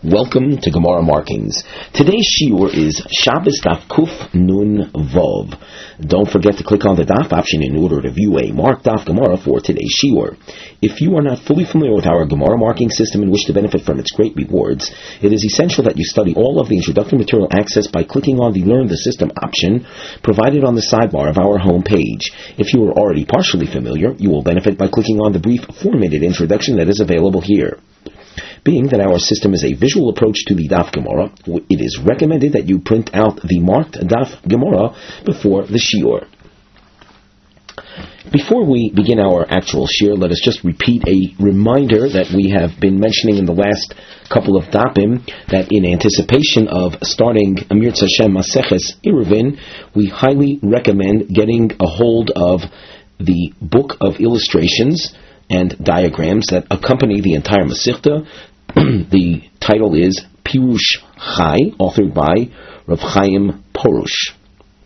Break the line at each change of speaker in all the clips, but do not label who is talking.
Welcome to Gemara Markings. Today's shiur is Shabbos Daf Kuf Nun Vov. Don't forget to click on the Daf option in order to view a marked Daf Gemara for today's shiur. If you are not fully familiar with our Gemara marking system and wish to benefit from its great rewards, it is essential that you study all of the introductory material accessed by clicking on the Learn the System option provided on the sidebar of our home page. If you are already partially familiar, you will benefit by clicking on the brief 4-minute introduction that is available here. Being that our system is a visual approach to the Daf Gemara, it is recommended that you print out the marked Daf Gemara before the shiur. Before we begin our actual shiur, let us just repeat a reminder that we have been mentioning in the last couple of dapim, that in anticipation of starting Amir Tzashem Maseches Eruvin, we highly recommend getting a hold of the book of illustrations and diagrams that accompany the entire Masechta. The title is Pirush Chai, authored by Rav Chaim Porush.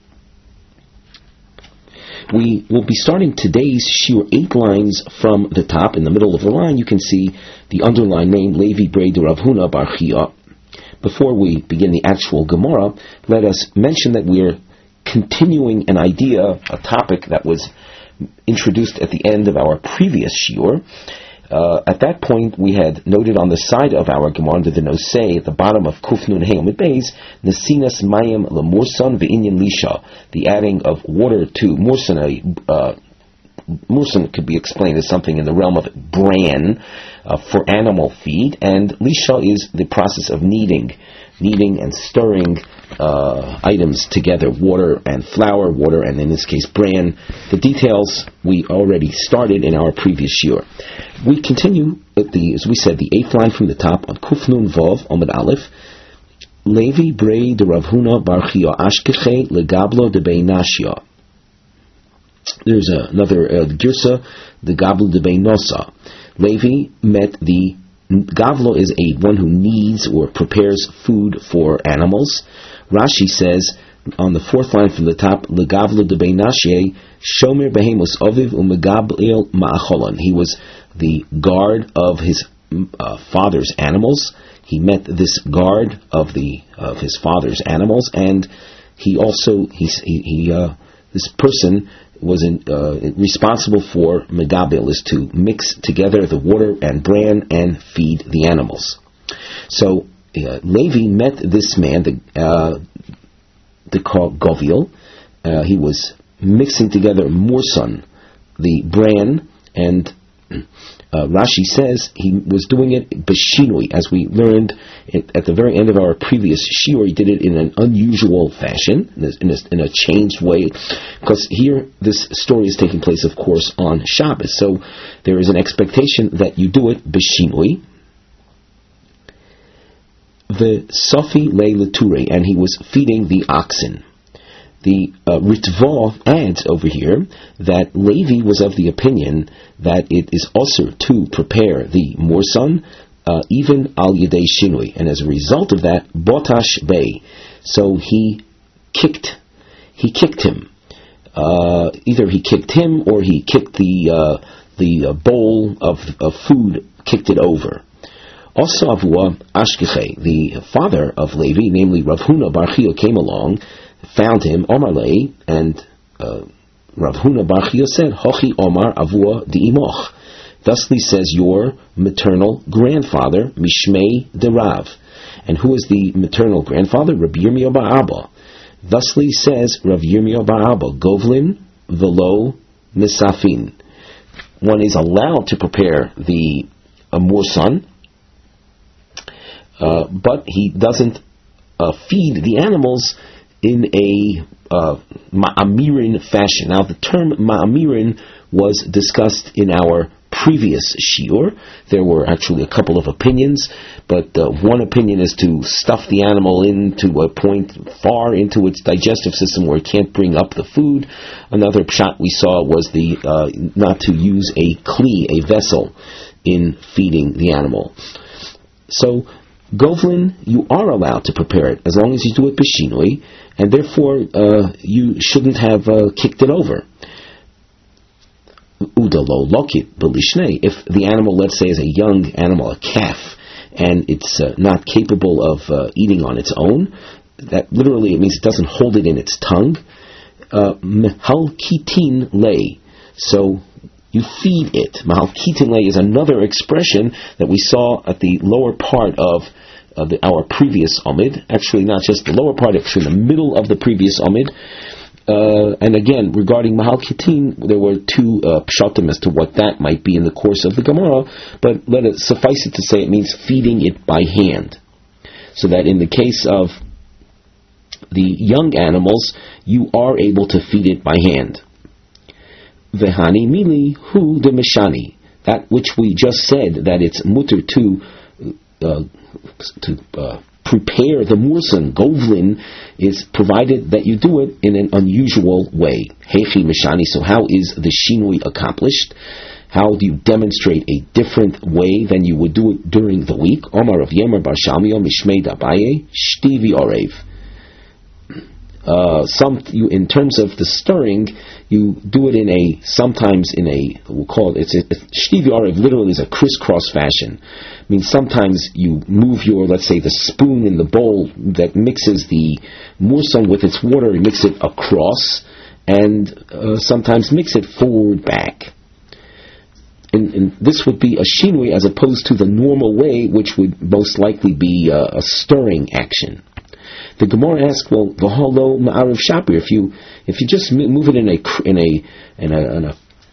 We will be starting today's shiur 8 lines from the top. In the middle of the line, you can see the underlined name Levi Brei de Rav Huna Bar Chia. Before we begin the actual Gemara, let us mention that we're continuing an idea, a topic that was introduced at the end of our previous shiur. At that point, we had noted on the side of our Gemara under the Nosei, at the bottom of Kuf Nun Hey Amud Beis, Nesinas Mayim LeMursan Ve'inyan Lisha, the adding of water to Mursan. Mursan could be explained as something in the realm of bran for animal feed, and Lisha is the process of kneading and stirring items together, water and flour, water and in this case bran. The details we already started in our previous shiur. We continue at as we said, the 8th line from the top on Kuf Nun Vov Amud Aleph. Levi Brei de Rav Huna Bar Chia Ashkeche Legablo de Bei Nashia. There's another Girsa, the Gablo de Bei Nosa. Levi met the Gavlo is one who kneads or prepares food for animals. Rashi says on the 4th line from the top, Legavlo de Beinashye, Shomer Behemus Oviv Umegablil Ma'acholon. He was the guard of his father's animals. He met this guard of his father's animals, and he also this person was responsible for Megabil, is to mix together the water and bran and feed the animals. So Levi met this man, the called Govil. He was mixing together Mursan, the bran, and Rashi says he was doing it b'shinui, as we learned at the very end of our previous shiur. He did it in an unusual fashion, in a changed way, because here this story is taking place, of course, on Shabbos. So there is an expectation that you do it b'shinui. The Sofi lei leture, and he was feeding the oxen. The Ritva adds over here that Levi was of the opinion that it is also to prepare the Mursan, even al yedei shinui, and as a result of that, botash bei. So he kicked him. Either he kicked him or he kicked the bowl of food, kicked it over. Also, Avua Ashkeche, the father of Levi, namely Rav Huna Bar Chia, came along, found him, Omar Lei, and Rav Huna Bar Chia said, Hochi Omar Avua Di'imoch. Thusly says your maternal grandfather, Mishmei de Rav. And who is the maternal grandfather? Rabbi Yirmiyah Bar Abba. Thusly says Rav Yirmiyah Bar Abba, Govlin Velo Misafin. One is allowed to prepare the Mursan, but he doesn't feed the animals in a ma'amirin fashion. Now, the term ma'amirin was discussed in our previous shiur. There were actually a couple of opinions, but one opinion is to stuff the animal into a point far into its digestive system where it can't bring up the food. Another pshat we saw was not to use a kli, a vessel, in feeding the animal. So Govlin, you are allowed to prepare it as long as you do it b'shinui, and therefore you shouldn't have kicked it over. Udalo lokit b'lishnei. If the animal, let's say, is a young animal, a calf, and it's not capable of eating on its own. That literally it means it doesn't hold it in its tongue. Mahalkitin lei. So you feed it. Mahalkitin lei is another expression that we saw at the lower part of our previous Amid. Actually, not just the lower part, actually the middle of the previous Amid. And again, regarding Mahal Kitin, there were two pshatim as to what that might be in the course of the Gemara, but let it suffice it to say it means feeding it by hand. So that in the case of the young animals, you are able to feed it by hand. Vehani mili hu de meshani. That which we just said, that it's mutter to prepare the mursan, govlin, is provided that you do it in an unusual way. Hechi meshani. So how is the shinui accomplished? How do you demonstrate a different way than you would do it during the week? Omar of Yemer bar Shalmio mishmei dabaye shtivi orev. In terms of the stirring, you do it sometimes in a, we'll call it, shtivi orev literally is a crisscross fashion. I mean, sometimes you move let's say the spoon in the bowl that mixes the mursan with its water, you mix it across, and sometimes mix it forward back. And this would be a shinui as opposed to the normal way, which would most likely be a stirring action. The Gemara asks, well, v'halo ma'ariv shapir. If you just move it in a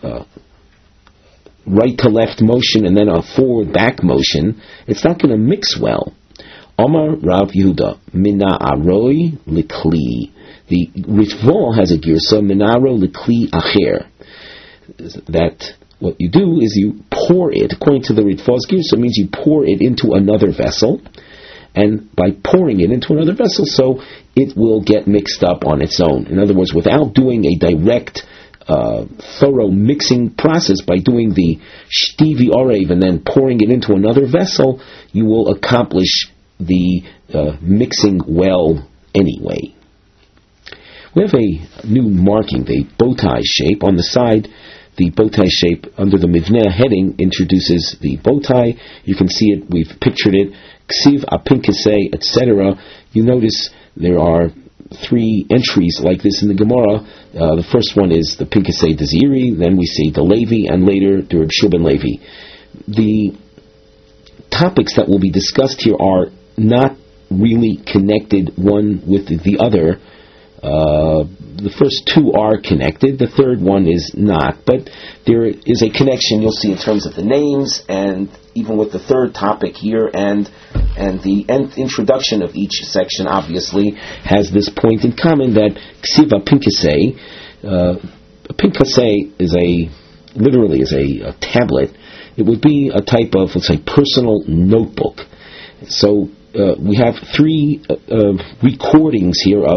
right to left motion and then a forward back motion, it's not going to mix well. Omar Rav Yehuda mina aroi likli. The Ritva has a girsa minaro likli acher. That what you do is you pour it, according to the Ritva's girsa, it means you pour it into another vessel, and by pouring it into another vessel, so it will get mixed up on its own. In other words, without doing a direct thorough mixing process, by doing the shtivi orev and then pouring it into another vessel, you will accomplish the mixing well anyway. We have a new marking, the bow tie shape. On the side, the bow tie shape under the Mivneh heading introduces the bow tie. You can see it, we've pictured it, ksiv, apinkasei, etc. You notice there are three entries like this in the Gemara. The first one is the Pinkasei Deziri, then we see the Levi, and later the Reb Shua ben Levi. The topics that will be discussed here are not really connected one with the other. The first two are connected, the third one is not, but there is a connection you'll see in terms of the names, and even with the third topic here, and the introduction of each section obviously has this point in common, that ksiva pinkasei, pinkasei is literally a tablet. It would be a type of, let's say, personal notebook. So we have three recordings here of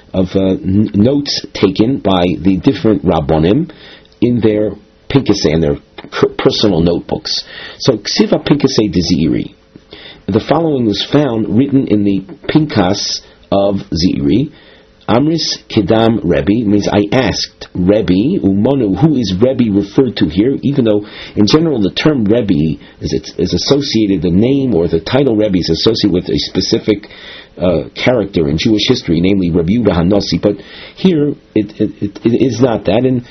notes taken by the different Rabbonim in their Pinkasei, in their personal notebooks. So, Ksiva Pinkasei de Zeiri. The following was found written in the Pinkas of Zeiri. Amris Kedam Rebbe, means I asked Rebbe, Umonu, who is Rebbe referred to here, even though in general the term Rebbe is associated, the name or the title Rebbe is associated with a specific character in Jewish history, namely Rabbi Yehuda HaNasi, but here it is not that, and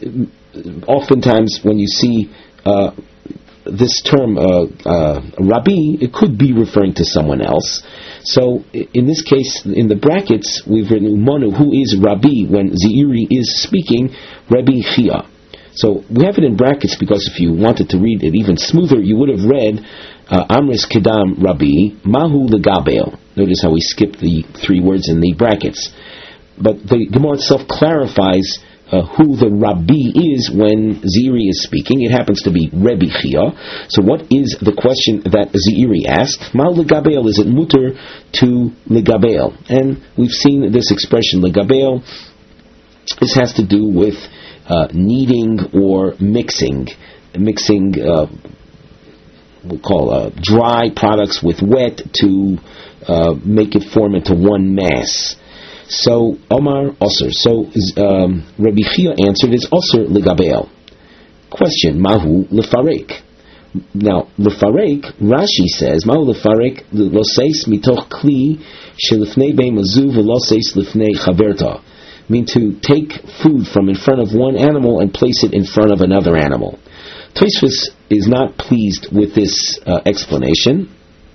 oftentimes when you see this term Rabbi, it could be referring to someone else. So in this case, in the brackets, we've written Umanu, who is Rabbi, when Zeiri is speaking, Rabbi Chia. So we have it in brackets because if you wanted to read it even smoother, you would have read Amris Kedam Rabbi, Mahu Legabel. Notice how we skipped the three words in the brackets. But the Gemara itself clarifies who the Rabbi is when Zeiri is speaking. It happens to be Rebbe Chia. So what is the question that Zeiri asked? Mal Legabel, is it mutter to Legabel? And we've seen this expression, Legabel. This has to do with kneading or mixing, we'll call dry products with wet to make it form into one mass. So Omar Osir. So Rabbi Chia answered is Osir Legabel. Question: Mahu lefarek. Now, lefarek, Rashi says, "Ma'u lefarek loseis mitoch kli shelifnei bei mazu v'loseis lifnei chaverta." Mean to take food from in front of one animal and place it in front of another animal. Tosfos is not pleased with this explanation,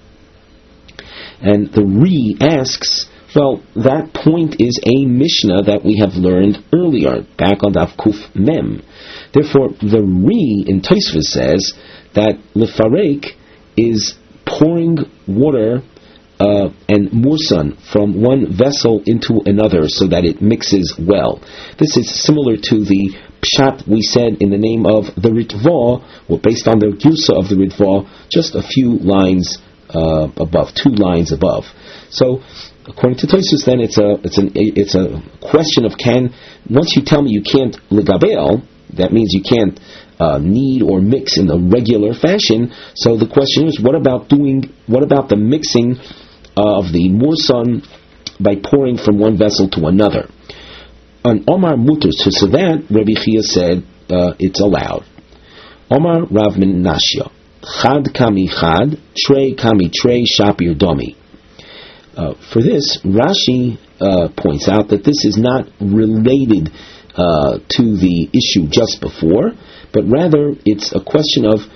and the Ri asks, well, that point is a Mishnah that we have learned earlier, back on Daf Kuf Mem. Therefore, the Ri in Tosfos says that lefarek is pouring water and mursan from one vessel into another so that it mixes well. This is similar to the pshat we said in the name of the Ritva, or based on the Girsa of the Ritva, just a few lines above, 2 lines above. So, according to Tosfos, then it's a question of once you tell me you can't legabel, that means you can't knead or mix in the regular fashion. So the question is, what about the mixing of the mursan by pouring from one vessel to another? On Omar Mutter, so that Rabbi Chia said it's allowed. Omar Rav Menashia, Chad kami chad, trei kami trei, shapir domi. For this, Rashi points out that this is not related to the issue just before, but rather it's a question of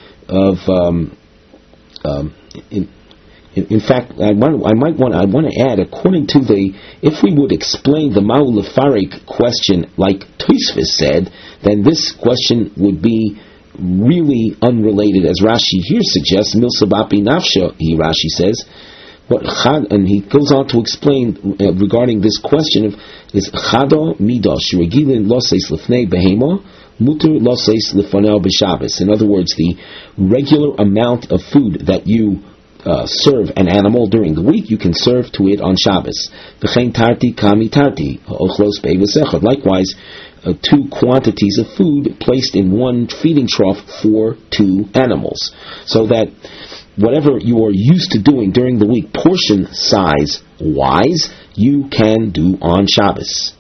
in fact, I want to add, according to if we would explain the Ma'u lefarek question like Tosfos said, then this question would be really unrelated, as Rashi here suggests. Milsabapi nafsha, Rashi says. And he goes on to explain regarding this question of is chado midah shregilin loseis lifnei behema muter loseis lifanel b'Shabbos. In other words, the regular amount of food that you serve an animal during the week, you can serve to it on Shabbos. V'chein tarti kami tarti ochlos be'vesechad. Likewise, 2 quantities of food placed in one feeding trough for 2 animals, so that whatever you are used to doing during the week, portion size wise, you can do on Shabbos.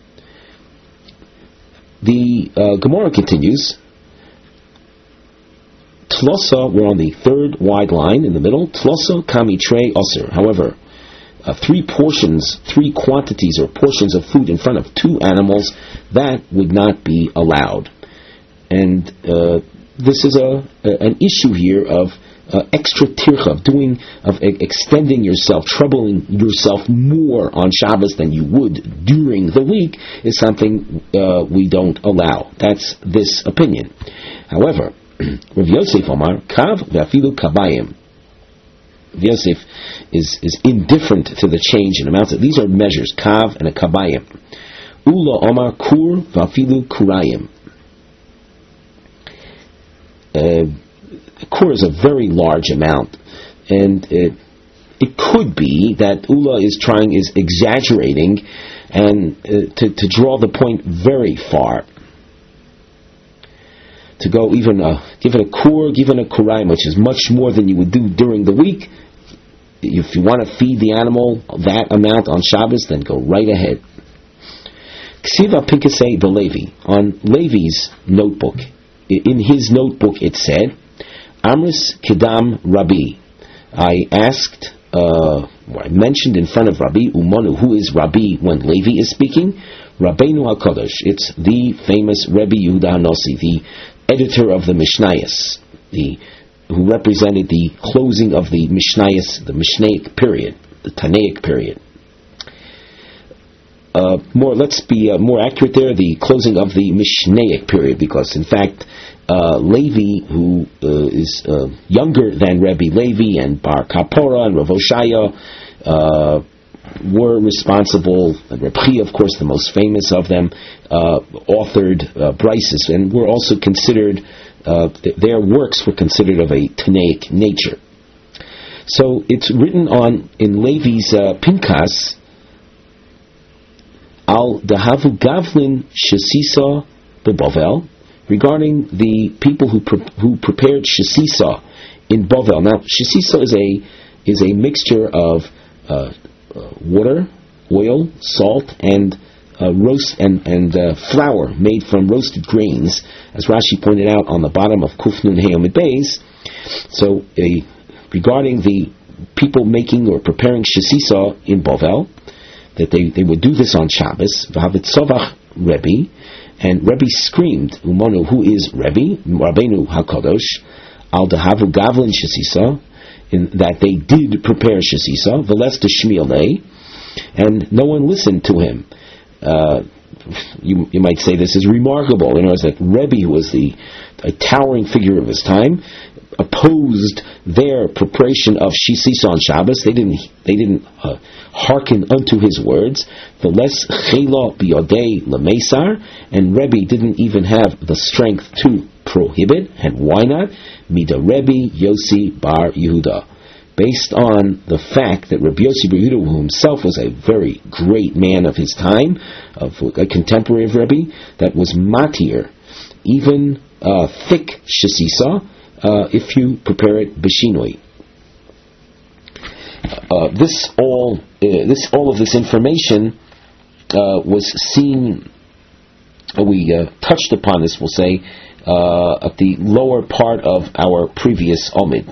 The Gemara continues. Tlosa, we're on the 3rd wide line in the middle. Tlosa kami trei osir. However, 3 quantities or portions of food in front of 2 animals, that would not be allowed. And this is an issue here of extra tircha, of extending yourself, troubling yourself more on Shabbos than you would during the week, is something we don't allow. That's this opinion. However, Rav Yosef Omar, Kav ve'afilu kabayim. Rav Yosef is indifferent to the change in amounts. These are measures, Kav and a kabayim. Ula Omar kur ve'afilu kurayim. Kur is a very large amount, and it could be that Ula is exaggerating and to draw the point very far. To go even give it a kur, give it a kurayim, which is much more than you would do during the week. If you want to feed the animal that amount on Shabbos, then go right ahead. Ksiva Pinkasei the Levi, on Levi's notebook, in his notebook it said, Amris Kedam Rabbi. I mentioned in front of Rabbi Umanu, who is Rabbi when Levi is speaking? Rabbeinu HaKadosh. It's the famous Rebbe Yehuda HaNasi, the editor of the Mishnayos, who represented the closing of the Mishnayos, the Mishnaic period, the Tanaic period. Let's be more accurate there, the closing of the Mishnaic period, because in fact, Levi, who is younger than Rebbe Levi and Bar Kapora and Rav Oshaya, were responsible, and Reb Chia, of course, the most famous of them, authored Brises, and were also considered, their works were considered of a Tanaic nature. So it's written in Levi's Pinkas, Al Dahavu Gavlin Shesisa Bovel, regarding the people who prepared Shesisa in Bovel. Now, Shesisa is a mixture of water, oil, salt, and roast and flour made from roasted grains, as Rashi pointed out on the bottom of Kuf Nun Hey Amud Beis. So, regarding the people making or preparing shesisa in Bovel, that they would do this on Shabbos, V'havitzovach Rebbe, and Rebbe screamed, Umanu, who is Rebbe, Rabbeinu HaKadosh, Al Dehavu Gavlin Shesisa, in that they did prepare Shesisa, V'les Deshmielei, and no one listened to him. You might say this is remarkable. In other words, that Rebbe, who was a towering figure of his time, opposed their preparation of Shesisa on Shabbos. They didn't hearken unto his words. The less chela biyodei lemesar, and Rebbe didn't even have the strength to prohibit. And why not? Mida Rebbe Yossi Bar Yehuda, based on the fact that Rabbi Yossi Bar Yehuda, who himself was a very great man of his time, of a contemporary of Rebbe, that was matir, even thick shesisa, if you prepare it b'shinoi. All of this information was seen. We touched upon this, we'll say, at the lower part of our previous Omid,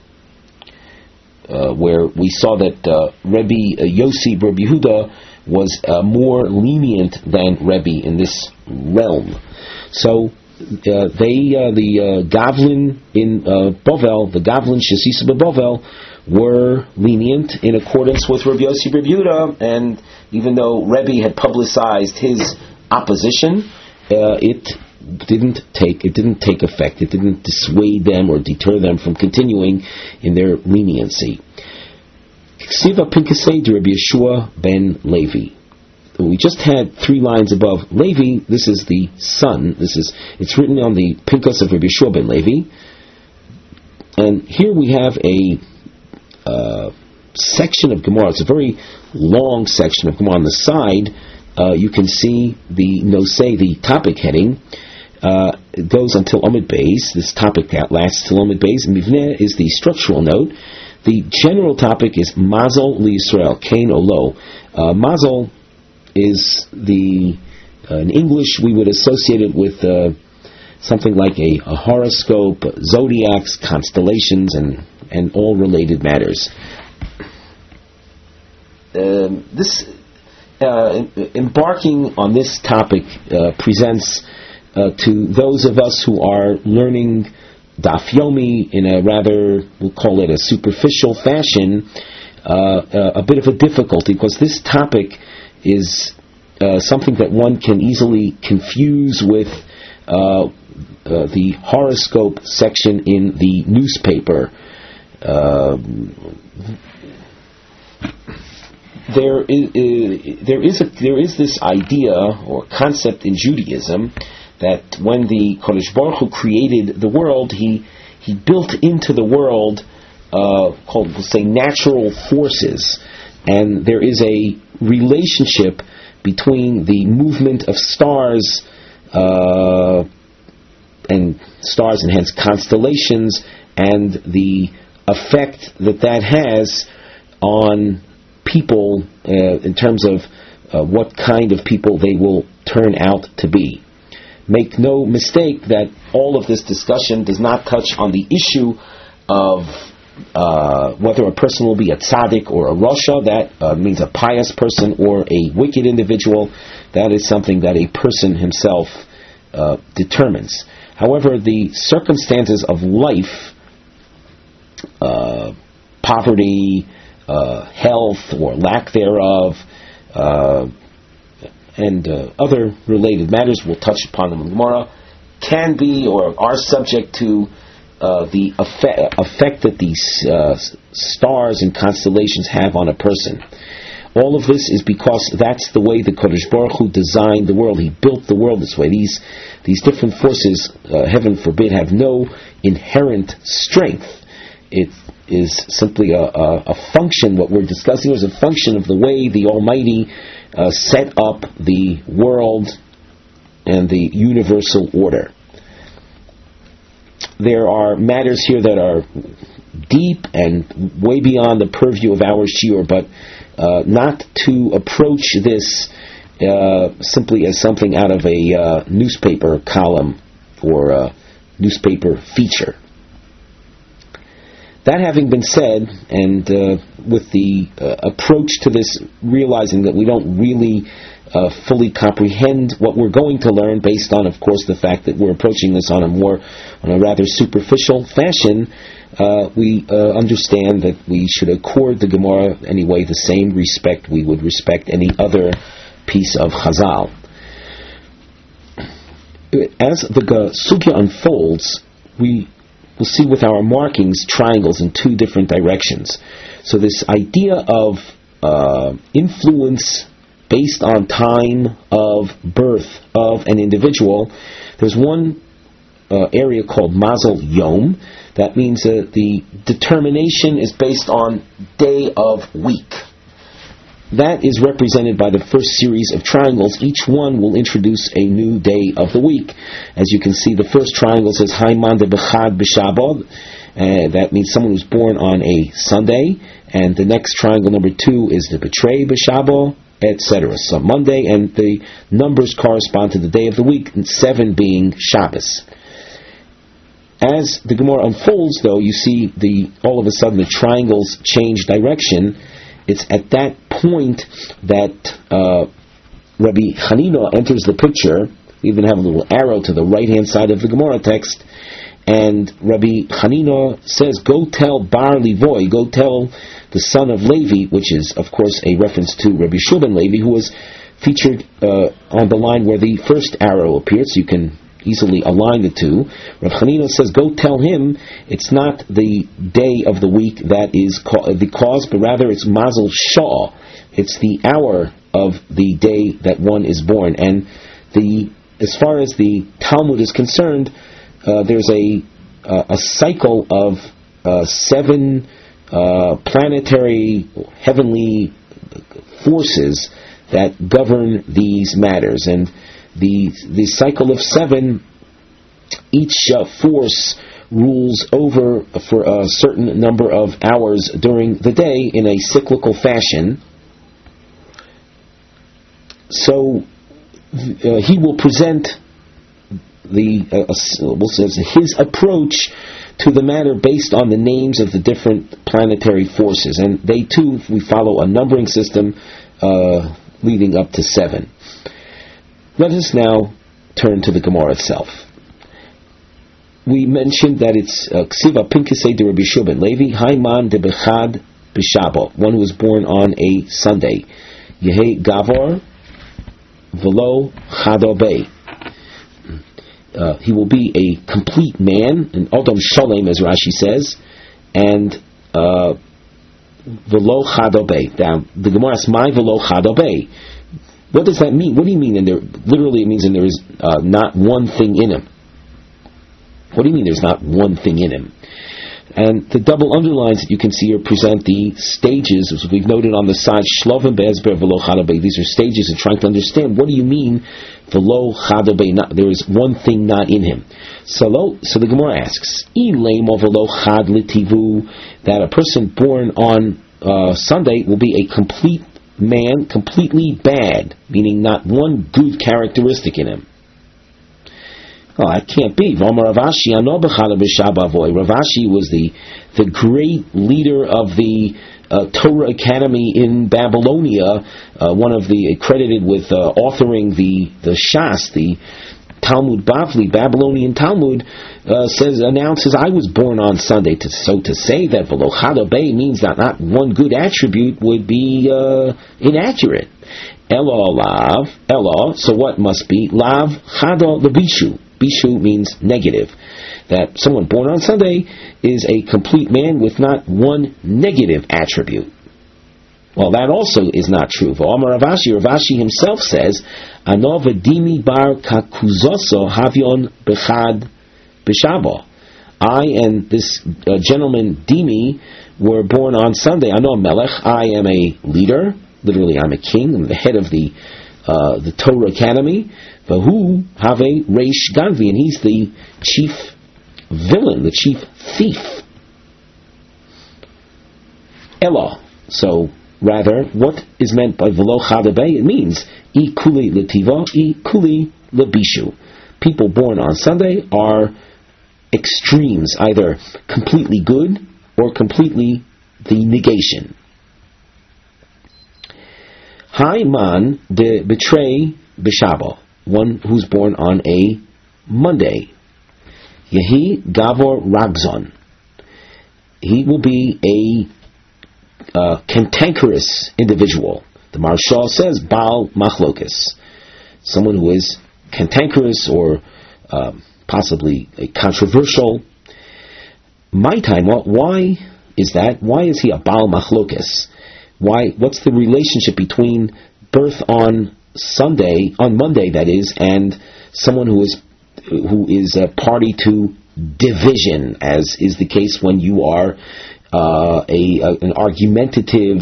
where we saw that Rebbe Yossi Bar Yehuda was more lenient than Rebbe in this realm. So the Gavlin in Bovel, the Gavlin Shesisa Bovel, were lenient in accordance with Rabbi Yossi Bar Yehuda, and even though Rebbe had publicized his opposition, it didn't take effect. It didn't dissuade them or deter them from continuing in their leniency. Ksiva Pinkasei de Rabbi Yeshua ben Levi. We just had 3 lines above Levi. This is the son. It's written on the Pinkas of Rabbi Yeshua ben Levi. And here we have a section of Gemara. It's a very long section of Gemara. On the side, you can see the nosei, the topic heading. It goes until Amud Beis. This topic lasts till Amud Beis. Mivneh is the structural note. The general topic is Mazel LiYisrael, Kain Olo. Mazel is in English we would associate it with something like a horoscope, zodiacs, constellations, and all related matters. Embarking on this topic presents to those of us who are learning Daf Yomi in a rather, we'll call it a superficial fashion, a bit of a difficulty, because this topic is something that one can easily confuse with the horoscope section in the newspaper. There is this idea or concept in Judaism that when the Kodesh Baruch Hu created the world, he built into the world called, we'll say, natural forces, and there is a relationship between the movement of stars and hence constellations, and the effect that has on people in terms of what kind of people they will turn out to be. Make no mistake that all of this discussion does not touch on the issue of whether a person will be a tzaddik or a rasha. That means a pious person or a wicked individual. That is something that a person himself determines. However, the circumstances of life, poverty, health or lack thereof, and other related matters, we'll touch upon them in Gemara, can be or are subject to the effect that these stars and constellations have on a person. All of this is because that's the way the Kodesh Baruch Hu designed the world. He built the world this way. These different forces, heaven forbid, have no inherent strength. It is simply a function. What we're discussing is a function of the way the Almighty set up the world and the universal order. There are matters here that are deep and way beyond the purview of our shiur, but not to approach this simply as something out of a newspaper column or a newspaper feature. That having been said, and with the approach to this, realizing that we don't really fully comprehend what we're going to learn, based on, of course, the fact that we're approaching this on a rather superficial fashion, we understand that we should accord the Gemara anyway the same respect we would respect any other piece of Chazal. As the sugya unfolds, we will see with our markings triangles in two different directions. So this idea of influence based on time of birth of an individual, there's one area called Mazel Yom. That means the determination is based on day of week. That is represented by the first series of triangles. Each one will introduce a new day of the week. As you can see, the first triangle says Haiman de Bechad B'Shabbat. That means someone who's born on a Sunday. And the next triangle, number 2, is the Betrei B'Shabbat, etc. So Monday, and the numbers correspond to the day of the week, and 7 being Shabbos. As the Gemara unfolds, though, you see all of a sudden the triangles change direction. It's at that point that Rabbi Hanina enters the picture. We even have a little arrow to the right-hand side of the Gemara text. And Rabbi Hanina says, go tell Bar Levoy, go tell the son of Levi, which is, of course, a reference to Rabbi Shulman Levi, who was featured on the line where the first arrow appears. So you can easily align the two. Rav Hanina says, go tell him it's not the day of the week that is the cause, but rather it's Mazel Shah. It's the hour of the day that one is born. And as far as the Talmud is concerned, there's a cycle of 7 planetary heavenly forces that govern these matters, and the cycle of 7, each force rules over for a certain number of hours during the day in a cyclical fashion. So he will present his approach to the matter based on the names of the different planetary forces, and they too, we follow a numbering system leading up to 7. Let us now turn to the Gemara itself. We mentioned that it's Ksiva Pinkasei de Rabbi Shulman Levi, Haiman de Bechad B'Shabbat, one who was born on a Sunday. Yehe Gavor Velo Chadobei. He will be a complete man, an Odom Sholem, as Rashi says, and Velo Chadobei. Now, the Gemara asks, "My Velo Chadobei." What does that mean? What do you mean? And literally, it means and there is not one thing in him. What do you mean? There's not one thing in him. And the double underlines that you can see here present the stages, as we've noted on the side, Shlovim Be'ezber Velo Chadobei. These are stages of trying to understand, what do you mean, Velo Chadobei? There is one thing not in him. So the Gemara asks, Ilemo Velo Chad Litivu, that a person born on Sunday will be a complete man, completely bad, meaning not one good characteristic in him. Oh, that can't be. Rav Ashi was the great leader of the Torah Academy in Babylonia, one of the credited with authoring the Shas, the Talmud Bavli, Babylonian Talmud, announces, I was born on Sunday. So to say that Velo Chadobei means that not one good attribute would be inaccurate. Elo lav, elo, so what must be? Lav chado lebishu. Bishu means negative. That someone born on Sunday is a complete man with not one negative attribute. Well, that also is not true. V'omar Rav Ashi himself says, Ano v'dimi bar kakuzoso havyon bechad b'shabo. I and this gentleman Dimi were born on Sunday. Ano melech, I am a leader. Literally, I'm a king. I'm the head of the Torah Academy. Vahu have a reish ganvi, and he's the chief villain, the chief thief. Ella. So Rather, what is meant by v'lo chadabe? It means I kuli letiva, I kuli lebishu. People born on Sunday are extremes, either completely good or completely the negation. Hai man de betray b'shaba, one who's born on a Monday. Yehi gavor ragzon. He will be a cantankerous individual. The Maharshal says Baal Machlokes, someone who is cantankerous or possibly controversial. My time, why is that? Why is he a Baal Machlokes? Why? What's the relationship between birth on Monday, that is, and someone who is a party to division, as is the case when you are an argumentative,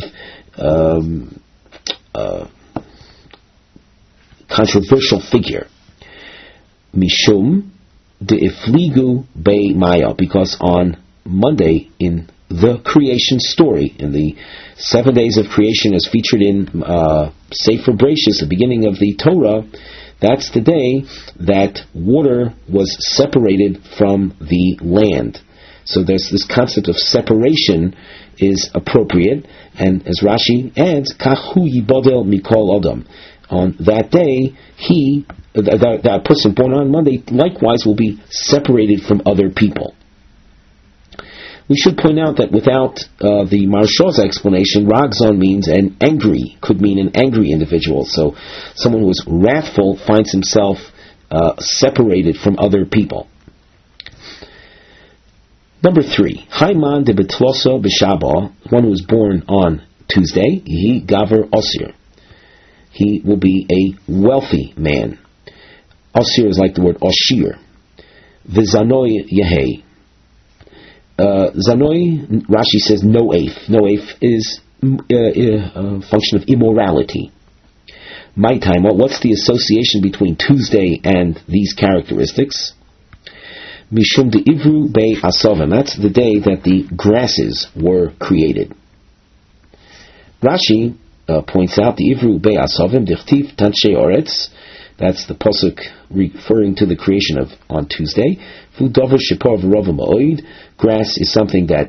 controversial figure. Mishum de ifligu be maya, because on Monday in the creation story, in the 7 days of creation as featured in Sefer Bereshis, the beginning of the Torah, that's the day that water was separated from the land. So there's this concept of separation is appropriate, and as Rashi adds, Kahu yibodel mikol adam. On that day, that person born on Monday likewise will be separated from other people. We should point out that without the Maharshal's explanation, Ragzon means could mean an angry individual. So someone who is wrathful finds himself separated from other people. Number 3, Haiman de Betloso B'Shaba, one who is born on Tuesday, he gaver osir. He will be a wealthy man. Osir is like the word oshir. V'zanoi yehei. Zanoi, Rashi says noef. Noef is a function of immorality. My time, what's the association between Tuesday and these characteristics? Mishum de ivru be asovim. That's the day that the grasses were created. Rashi points out the ivru be asovim dichtiv tanshe oretz. That's the pasuk referring to the creation of on Tuesday. Fudover shepor v'rova ma'oid. Grass is something that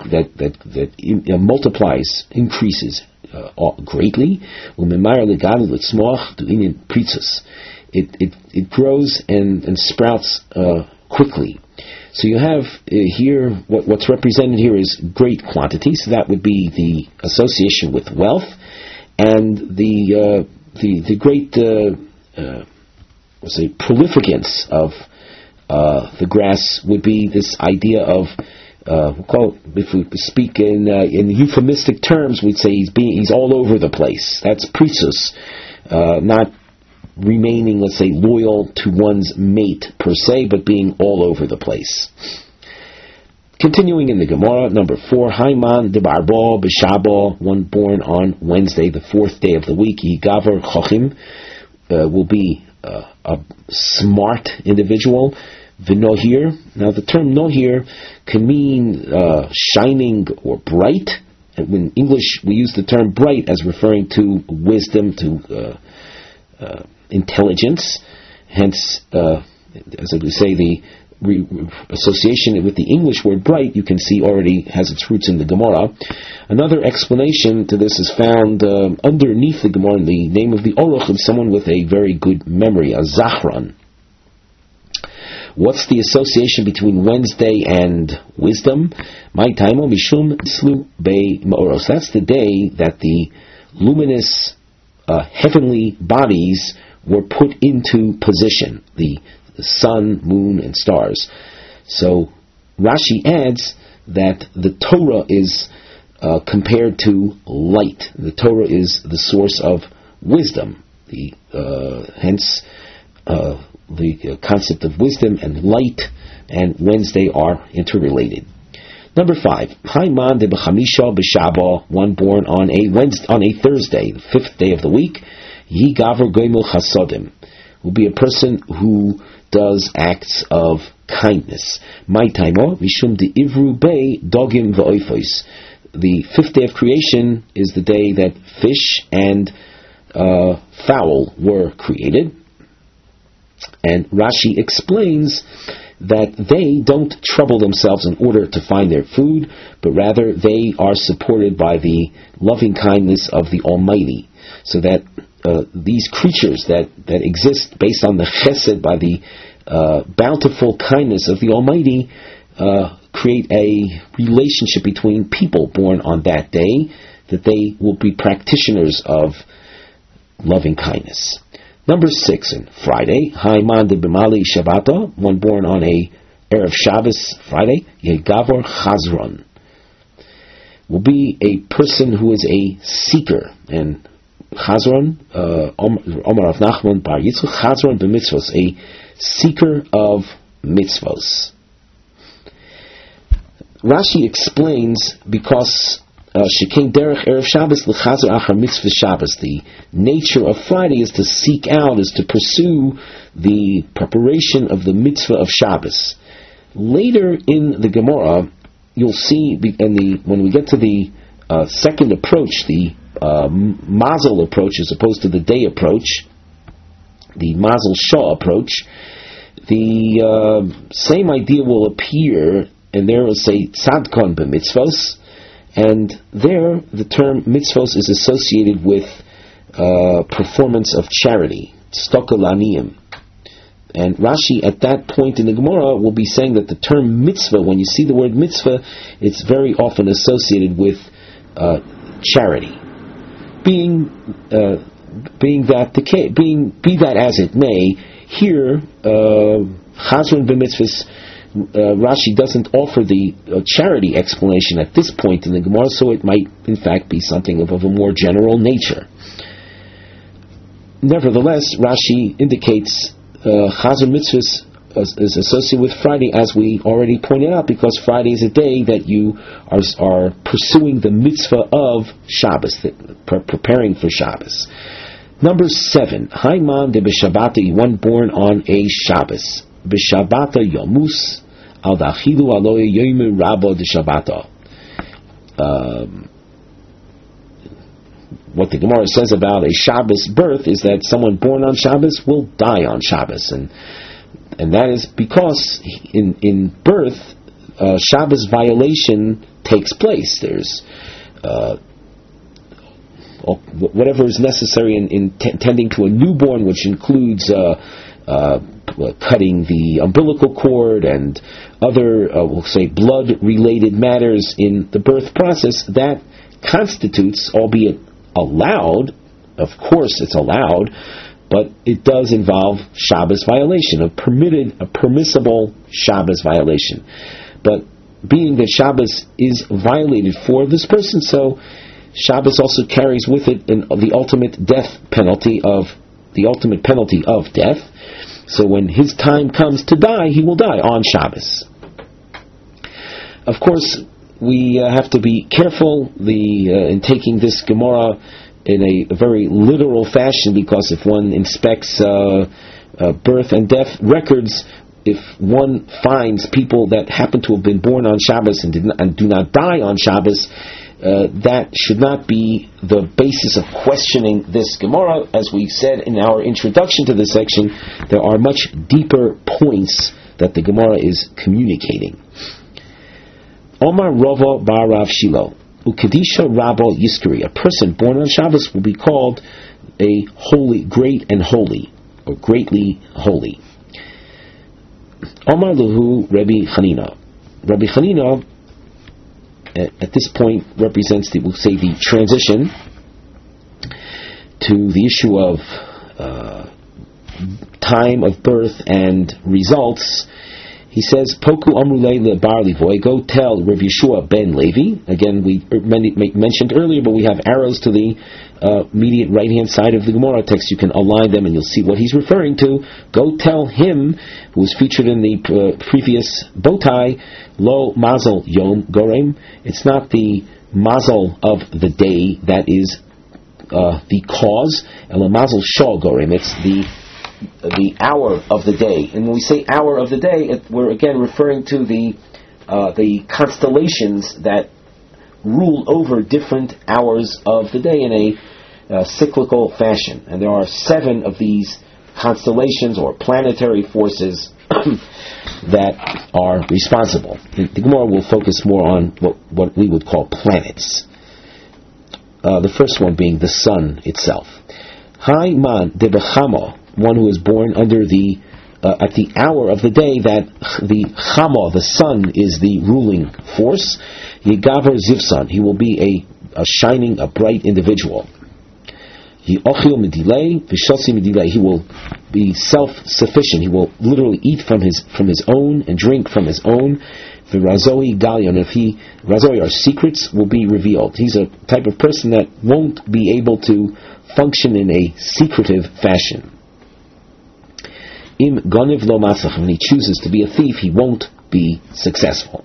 multiplies, increases greatly. U'memayar legadol litzmoach du'inin pritzos. It grows and sprouts quickly. So you have here what's represented here is great quantity. So that would be the association with wealth, and the great prolificance of the grass would be this idea of if we speak in euphemistic terms, we'd say he's all over the place. That's prisus, not remaining, let's say, loyal to one's mate per se, but being all over the place. Continuing in the Gemara, number 4, Haiman de Barbo B'Shabo, one born on Wednesday, the 4th day of the week, Yigaver Chochim, will be a smart individual. V'nohir. Now the term nohir can mean shining or bright. And in English we use the term bright as referring to wisdom, to intelligence. Hence, as we say, the association with the English word bright, you can see already has its roots in the Gemara. Another explanation to this is found underneath the Gemara in the name of the Oruch of someone with a very good memory, a Zachron. What's the association between Wednesday and wisdom? My taimo mishum slu be ma'oros. That's the day that the luminous heavenly bodies were put into position. The sun, moon, and stars. So Rashi adds that the Torah is compared to light. The Torah is the source of wisdom. Hence the concept of wisdom and light and Wednesday are interrelated. Number 5, Haiman de B'chamisha B'Shaba, one born on a Thursday, the 5th day of the week, Yigaver Goimel Chasodim, will be a person who does acts of kindness. My taimo Vishum de Ivru Bei Dogim V'Oifois. the fifth day of creation is the day that fish and fowl were created. And Rashi explains that they don't trouble themselves in order to find their food, but rather they are supported by the loving kindness of the Almighty. So that these creatures that exist based on the chesed, by the bountiful kindness of the Almighty, create a relationship between people born on that day, that they will be practitioners of loving kindness. Number 6, on Friday, Haiman de Bimali Shabbato, one born on a Erev Shabbos Friday, Yegavor Chazron, will be a person who is a seeker. And Chazron, Omar of Nachman Bar Yitzchak, Chazron b'mitzvos, a seeker of mitzvos. Rashi explains, because Shekein derech Erev Shabbos l'chazer achar mitzvah Shabbos, the nature of Friday is to seek out, is to pursue the preparation of the mitzvah of Shabbos. Later in the Gemara, you'll see, when we get to the second approach, the Mazel approach as opposed to the day approach, the Mazel Shah approach, the same idea will appear, and there will say Tzadkon b'mitzvos, and there the term mitzvos is associated with performance of charity, tzedakah l'aniyim. And Rashi at that point in the Gemara will be saying that the term mitzvah, when you see the word mitzvah, it's very often associated with charity. Be that as it may, here Chazron b'mitzvahs, Rashi doesn't offer the charity explanation at this point in the Gemara, so it might in fact be something of a more general nature. Nevertheless, Rashi indicates Chazron mitzvahs is associated with Friday, as we already pointed out, because Friday is a day that you are pursuing the mitzvah of Shabbos, preparing for Shabbos. Number 7, Haiman de B'Shabbata, one born on a Shabbos. B'Shabbata Yomus al Dachilu Aloy Yoyme Rabo de Shabbata. What the Gemara says about a Shabbos birth is that someone born on Shabbos will die on Shabbos, and that is because in birth Shabbos violation takes place. There's whatever is necessary in tending to a newborn, which includes cutting the umbilical cord and other, we'll say, blood-related matters in the birth process. That constitutes, albeit allowed, of course it's allowed, but it does involve Shabbos violation, a permissible Shabbos violation. But being that Shabbos is violated for this person, so Shabbos also carries with it the ultimate penalty of death. So when his time comes to die, he will die on Shabbos. Of course, we have to be careful in taking this Gemara in a very literal fashion, because if one inspects birth and death records, if one finds people that happen to have been born on Shabbos and do not die on Shabbos, that should not be the basis of questioning this Gemara. As we said in our introduction to this section, there are much deeper points that the Gemara is communicating. Omar Rava Bar Rav Shilo, Ukadisha Rabba Yiskari, a person born on Shabbos will be called a holy, great and holy, or greatly holy. Omar Lahu Rabbi Chanina. Rabbi Chanina at this point represents the transition to the issue of time of birth and results. He says, Poku Amrulei lebar livoy, go tell Rav Yeshua ben Levi. Again, we mentioned earlier, but we have arrows to the immediate right-hand side of the Gemara text. You can align them and you'll see what he's referring to. Go tell him, who was featured in the previous bowtie, Lo Mazel Yom Gorem. It's not the Mazel of the day that is the cause, Ela Mazel Shah Gorem. It's the hour of the day. And when we say hour of the day, we're again referring to the constellations that rule over different hours of the day in a cyclical fashion. And there are 7 of these constellations or planetary forces that are responsible. The Gemara will focus more on what we would call planets. The first one being the sun itself. Hai man de bechama, one who is born under the at the hour of the day that the chama, the sun, is the ruling force. Yigaver zivsan, he will be a shining, a bright individual. Yi'ochil midilei v'shasi midilei, he will be self-sufficient. He will literally eat from his own and drink from his own. V'razoi galion, if razoi, our secrets will be revealed. He's a type of person that won't be able to function in a secretive fashion. Im goniv lo matzach, when he chooses to be a thief, he won't be successful.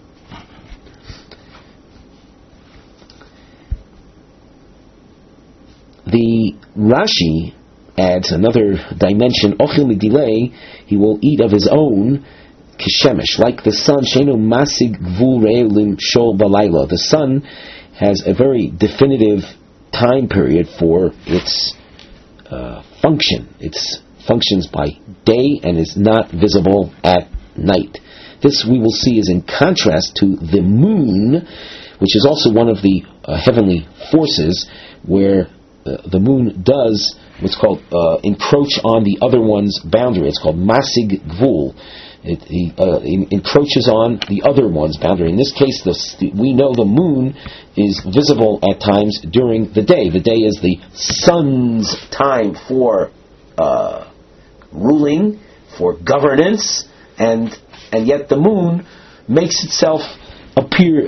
The Rashi adds another dimension. Ochil midilei, he will eat of his own. Kishemesh, like the sun. Sheinu masig gvul re'elim shol balayla. The sun has a very definitive time period for its function. It functions by day and is not visible at night. This we will see is in contrast to the moon, which is also one of the heavenly forces, where the moon does what's called encroach on the other one's boundary. It's called masig gvul. It encroaches on the other one's boundary. In this case, we know the moon is visible at times during the day. The day is the sun's time for ruling, for governance, and yet the moon makes itself appear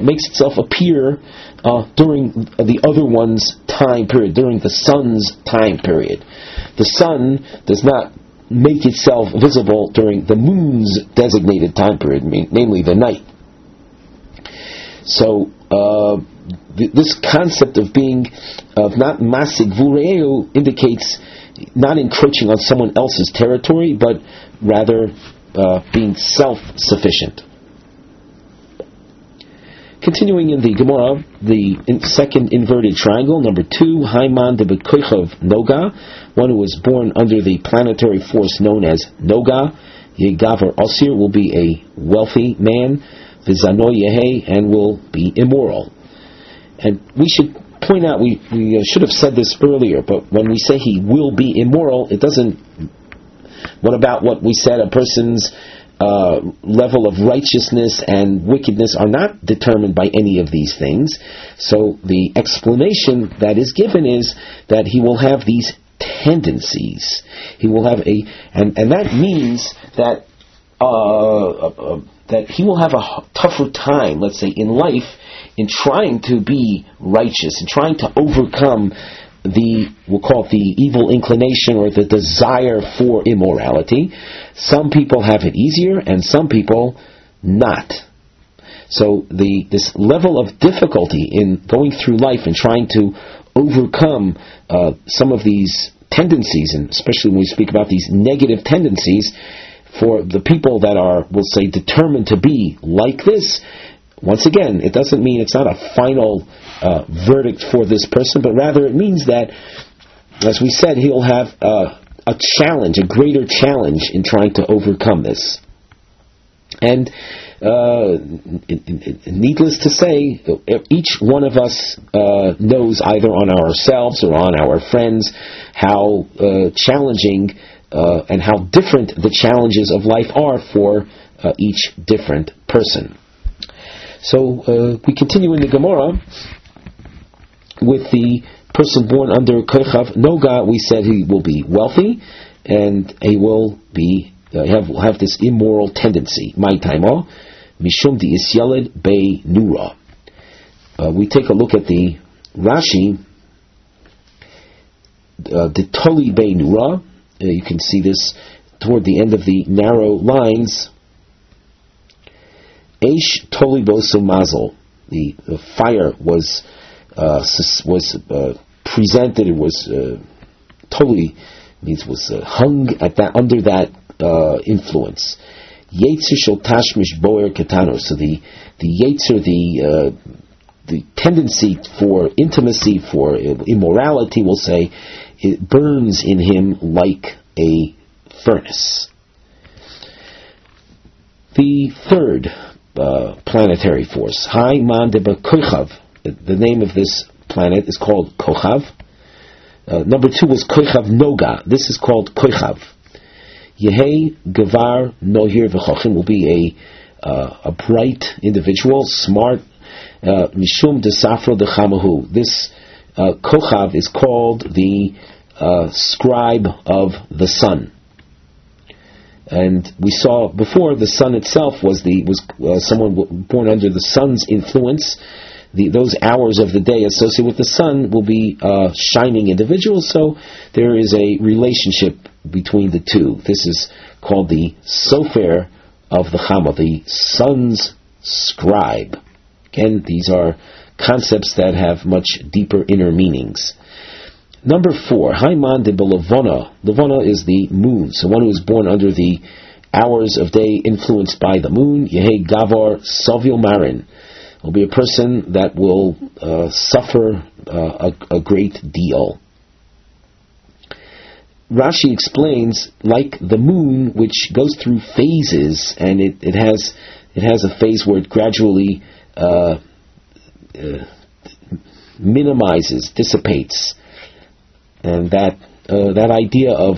during the other one's time period, during the sun's time period. The sun does not make itself visible during the moon's designated time period, namely the night. So this concept of not masig vureu indicates not encroaching on someone else's territory, but rather being self-sufficient. Continuing in the Gemara, the second inverted triangle, number 2, Haiman de Bekoichov Noga, one who was born under the planetary force known as Noga. Yegaver Osir will be a wealthy man. Vizano Yehe, and will be immoral. And we should point out, we should have said this earlier, but when we say he will be immoral, it doesn't. What about what we said? A person's level of righteousness and wickedness are not determined by any of these things. So the explanation that is given is that he will have these tendencies. He will have and that means that that he will have a tougher time, let's say, in life, in trying to be righteous, in trying to overcome we'll call it the evil inclination or the desire for immorality. Some people have it easier and some people not. So this level of difficulty in going through life and trying to overcome some of these tendencies, and especially when we speak about these negative tendencies, for the people that are, we'll say, determined to be like this, once again, it doesn't mean it's not a final verdict for this person, but rather it means that, as we said, he'll have a challenge, a greater challenge in trying to overcome this. And needless to say, each one of us knows either on ourselves or on our friends how challenging and how different the challenges of life are for each different person. So we continue in the Gemara with the person born under Kochav Noga. We said he will be wealthy and he will be have this immoral tendency. My taimo mishum di isyaled bei nura. We take a look at the Rashi. The toli bei nura. You can see this toward the end of the narrow lines. Eish toli bosu mazel. The fire was presented. It was totally means was hung at that under that influence. Yetzer shel tashmish boer ketano. So the yetzer, the tendency for intimacy, for immorality, we'll say, it burns in him like a furnace. The third planetary force, Hai Man de Kochav. The name of this planet is called Kochav. Number 2 was Kochav Noga. This is called Kochav. Yehei Gavar Nohir V'Chochem will be a bright individual, smart. Mishum de Safro de Chamahu. This Kochav is called the scribe of the sun. And we saw before, the sun itself was someone born under the sun's influence. Those hours of the day associated with the sun will be shining individuals, so there is a relationship between the two. This is called the Sofer of the Chama, the sun's scribe. Again, these are concepts that have much deeper inner meanings. Number 4, Haiman de Belavona. Levona is the moon, so one who is born under the hours of day influenced by the moon. Yehei Gavar Sovil Marin will be a person that will suffer a great deal. Rashi explains, like the moon, which goes through phases, and it has a phase where it gradually minimizes, dissipates. And that idea of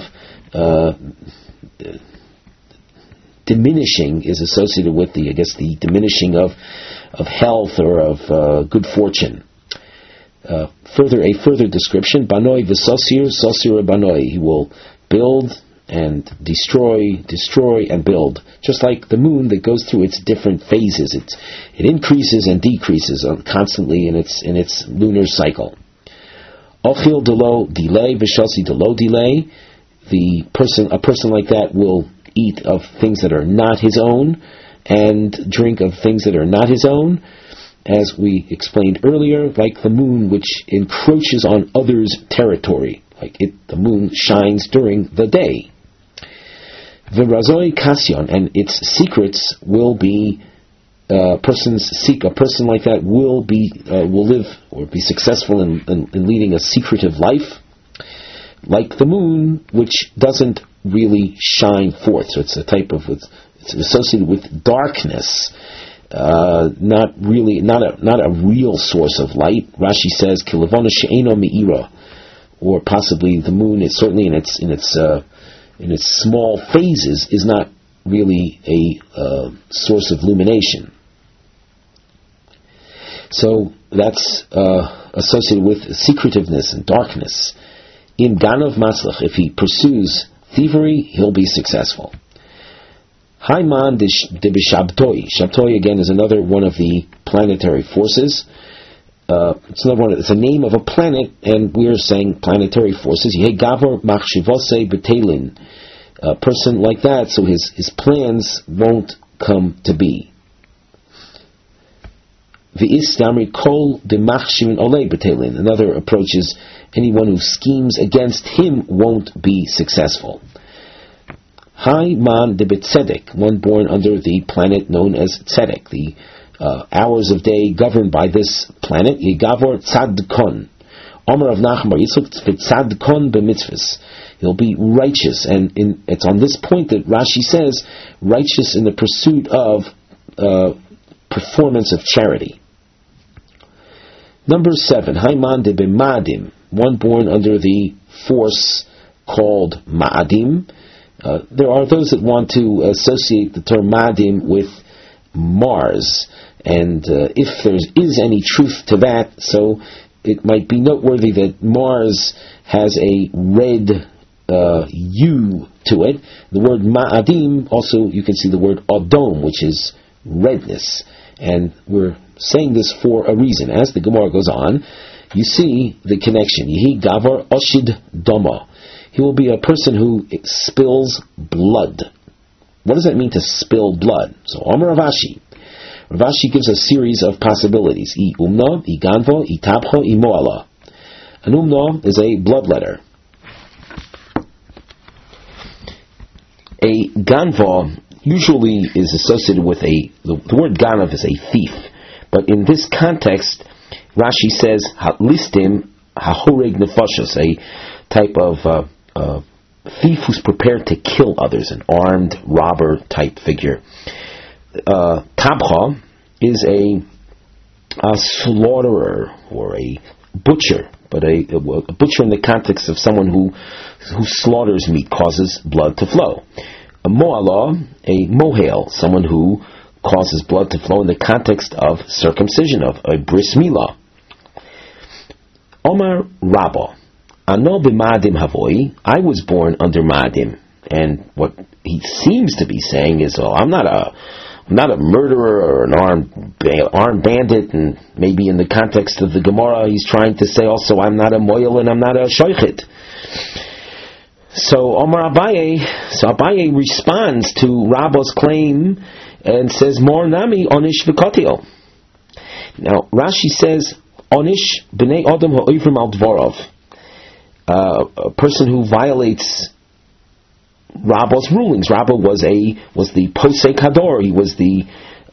diminishing is associated with the diminishing of health or of good fortune. A further description: Banoi v'sosir, sosir banoi. He will build and destroy and build. Just like the moon that goes through its different phases, it increases and decreases constantly in its lunar cycle. Ochil delo delay, v'shasi delo delay. A person like that will eat of things that are not his own, and drink of things that are not his own, as we explained earlier, like the moon which encroaches on others' territory. The moon shines during the day. V'razoi kasyon, and its secrets will be. A person like that will live or be successful in leading a secretive life, like the moon, which doesn't really shine forth. So it's it's associated with darkness, not a real source of light. Rashi says kilevona she'eno me'ira, or possibly the moon is certainly in its small phases is not really a source of illumination. So that's associated with secretiveness and darkness. In Ganav Matzlach, if he pursues thievery, he'll be successful. Haiman de Shabtoi. Shabtoi again is another one of the planetary forces. It's another one. It's a name of a planet, and we're saying planetary forces. Yeh Gavor Machshivose Betelin. A person like that, so his plans won't come to be. Another approach is anyone who schemes against him won't be successful. Hai man de Betzedek, one born under the planet known as Tzedek, the hours of day governed by this planet. Yegavor Tzadkon. Omer of Nachman Yitzchak Tzadkon b'mitzvahs. He'll be righteous, and it's on this point that Rashi says righteous in the pursuit of performance of charity. Number 7, Haiman de B'Ma'adim, one born under the force called Ma'adim. There are those that want to associate the term Ma'adim with Mars, and if there is any truth to that, so it might be noteworthy that Mars has a red U to it. The word Ma'adim, also you can see the word Odom, which is redness, and we're saying this for a reason. As the Gemara goes on, you see the connection. Yehi Gavar Oshid Doma. He will be a person who spills blood. What does that mean to spill blood? So Omer Ravashi. Ravashi gives a series of possibilities. I umno, I ganvo, I tabcho, I moala. An umno is a bloodletter. A ganvo usually is associated with the word ganav is a thief. But in this context, Rashi says, listim hahoreg nefashos, a type of thief who's prepared to kill others, an armed robber type figure. Tabcha is a slaughterer or a butcher, but a butcher in the context of someone who slaughters meat, causes blood to flow. A mo'ala, a mohel, someone who causes blood to flow in the context of circumcision, of a bris milah. Omar Rabba, ano b'ma'adim havoi, I was born under ma'adim. And what he seems to be saying is, I'm not a murderer or an armed bandit, and maybe in the context of the Gemara he's trying to say also, I'm not a moyel and I'm not a shoichet. So Abaye responds to Rabba's claim and says, Mor nami onish v'kotil. Now Rashi says, onish b'nei adam ha'oivrim al dvarov, a person who violates Rabba's rulings. Rabba was the posek hador. He was the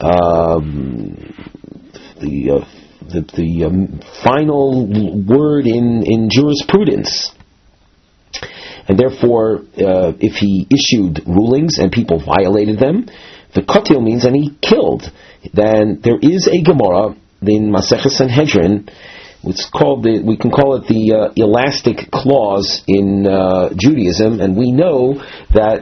final word in jurisprudence, and therefore, if he issued rulings and people violated them, the kotil means and he killed. Then there is a Gemara in Maseches Sanhedrin. It's called we can call it the elastic clause in Judaism, and we know that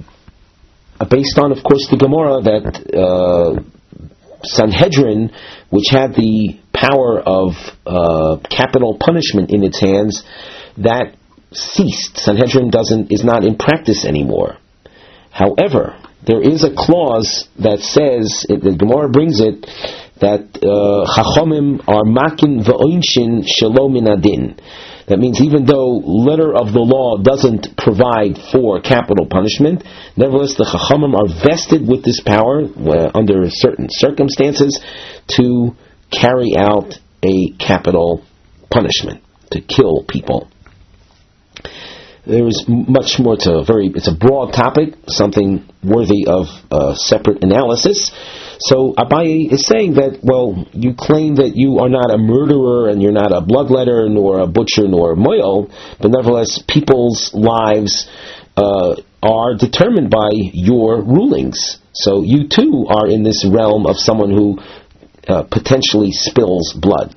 based on, of course, the Gemara, that Sanhedrin, which had the power of capital punishment in its hands, that ceased. Sanhedrin is not in practice anymore. However, there is a clause that says, the Gemara brings it, that Chachamim are makin v'oinshin shelo min adin. That means even though letter of the law doesn't provide for capital punishment, nevertheless the Chachamim are vested with this power under certain circumstances to carry out a capital punishment, to kill people. There is much more it's a broad topic, something worthy of separate analysis. So Abaye is saying that, you claim that you are not a murderer and you're not a bloodletter nor a butcher nor a moyel, but nevertheless people's lives are determined by your rulings. So you too are in this realm of someone who potentially spills blood.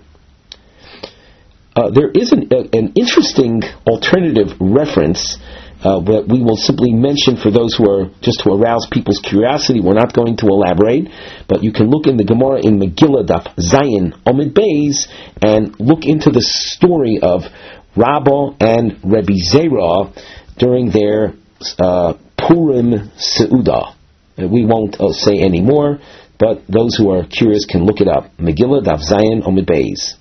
There is an interesting alternative reference that we will simply mention for those who are just to arouse people's curiosity. We're not going to elaborate, but you can look in the Gemara in Megillah Daf Zayin Omid Beis and look into the story of Rabba and Rebbe Zera during their Purim Seudah. We won't say any more, but those who are curious can look it up. Megillah Daf Zayin Omid Beis.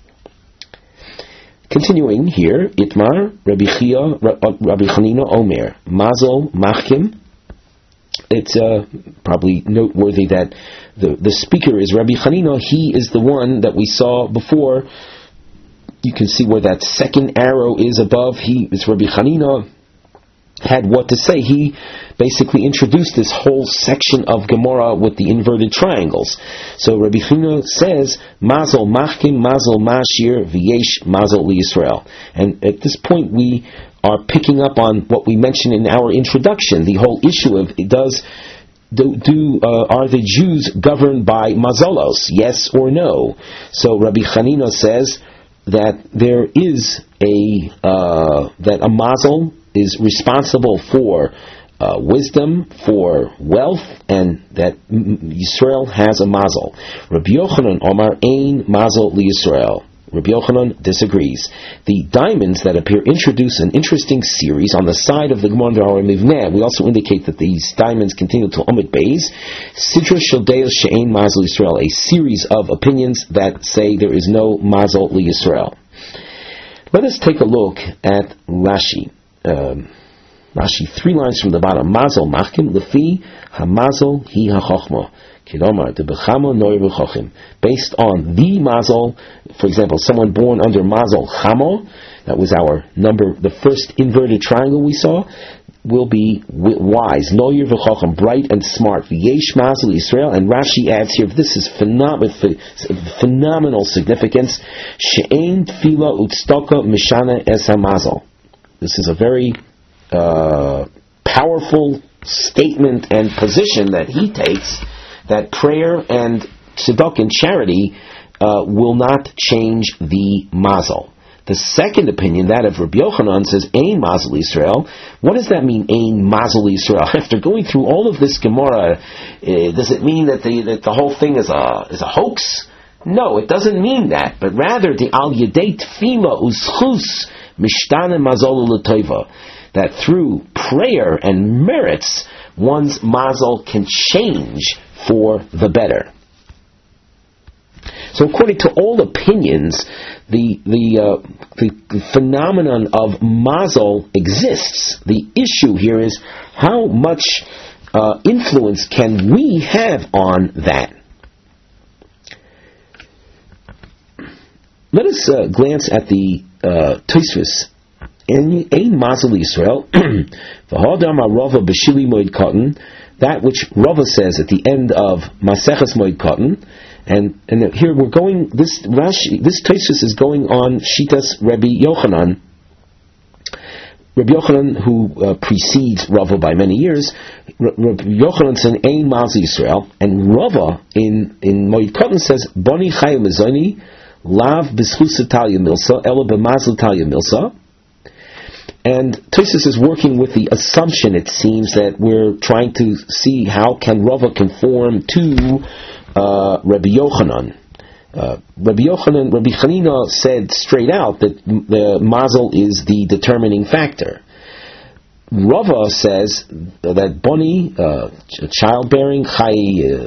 Continuing here, Itmar, Rabbi Chanina Omer, Mazel Machkim. It's probably noteworthy that the speaker is Rabbi Chanina. He is the one that we saw before. You can see where that second arrow is above. It's Rabbi Chanina had what to say. He basically introduced this whole section of Gemara with the inverted triangles. So Rabbi Chanina says, Mazel Machkim, Mazel Mashir, V'yesh Mazel L'Yisrael. And at this point we are picking up on what we mentioned in our introduction, the whole issue of are the Jews governed by mazalos, yes or no? So Rabbi Chanina says that there is that a mazel is responsible for wisdom, for wealth, and that Yisrael has a mazel. Rabbi Yochanan Omar Ein Mazel L'Yisrael. Rabbi Yochanan disagrees. The diamonds that appear introduce an interesting series on the side of the Gemara Mivneh. We also indicate that these diamonds continue to Omid Beis. Sidra Shildeos She'ein Mazel Yisrael, a series of opinions that say there is no Mazel L'Yisrael. Let us take a look at Rashi. Rashi, 3 lines from the bottom. Mazel Machkim Lefi HaMazel Hi HaChochma. Based on the mazel, for example, someone born under mazel chamo, that was our number, the first inverted triangle we saw. will be wise. Noyer v'chacham, bright and smart. V'yesh mazel Yisrael, and Rashi adds here, this is phenomenal significance. She'ein tefila utztaka mishana es hamazal. This is a very powerful statement and position that he takes, that prayer and tzedakah and charity will not change the mazel. The second opinion, that of Rabbi Yochanan, says Ein Mazel Yisrael. What does that mean, Ein Mazel Yisrael? After going through all of this Gemara, does it mean that the whole thing is a hoax? No, it doesn't mean that, but rather the Al Yedei Tefila Uschus Mishtana Mazol L'Toiva, that through prayer and merits, one's mazel can change for the better. So according to all opinions, the phenomenon of mazel exists. The issue here is how much influence can we have on that? Let us glance at the Tosfos. Ein Mazel Yisrael, v'hodam Rava b'shili moed katan, that which Rava says at the end of Maseches Moed Katan, and here we're going. This Tosfos is going on Shitas Rabbi Yochanan. Rabbi Yochanan, who precedes Rava by many years, Rabbi Yochanan says Ein Mazel Yisrael, and Rava in Moed Katan says Boni Chayim Mezoni Lav B'schus Talia Milsa Ela B'Mazel Talia Milsa. And Tosfos is working with the assumption, it seems, that we're trying to see how can Rava conform to Rabbi Yochanan. Rabbi Chanina said straight out that the mazel is the determining factor. Rava says that boni, childbearing, chai,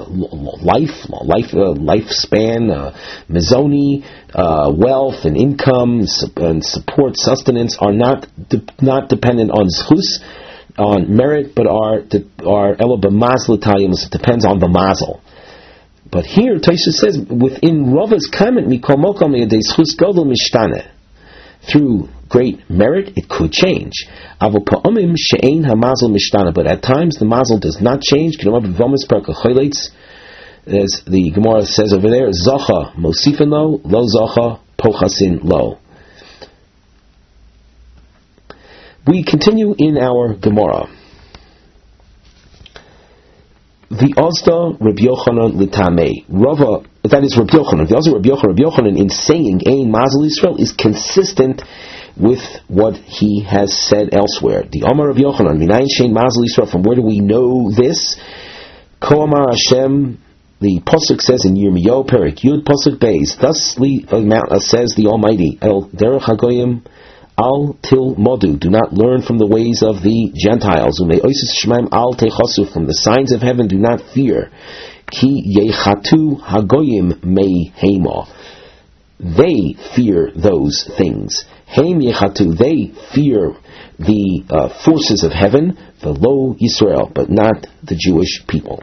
lifespan, mezoni, wealth and income and support, sustenance are not dependent on zchus, on merit, but are elo b'mazel tayim, depends on the mazel. But here Tosfos says within Rava's comment, mikol mokom yedei zchus gadol mishtane, through great merit it could change. Avol pa'omim she'ein hamazel mishtana, but at times the mazel does not change. As the Gemara says over there, Zacha mosifin lo, lo zacha pochasin lo. We continue in our Gemara. The Ozda Rabbi Yochanan l'tamei. Rava, that is Rabbi Yochanan. The Ozda Rabbi Yochanan in saying Ein Mazel Yisrael is consistent with what he has said elsewhere. The Omar Rabbi Yochanan, Minayin Shein Mazel Yisrael. From where do we know this? Ko Amar Hashem. The Pasuk says in Yirmiyahu Perik Yud Pasuk Beis, thusly says the Almighty, El Derech Hagoyim Al Til Modu, do not learn from the ways of the Gentiles. Umei Oisus Shemaim Al Techasu, from the signs of heaven do not fear. Ki Yechatu Hagoyim Mei Hema, they fear those things. Heim Yechatu, they fear the forces of heaven. V'lo Yisrael, but not the Jewish people.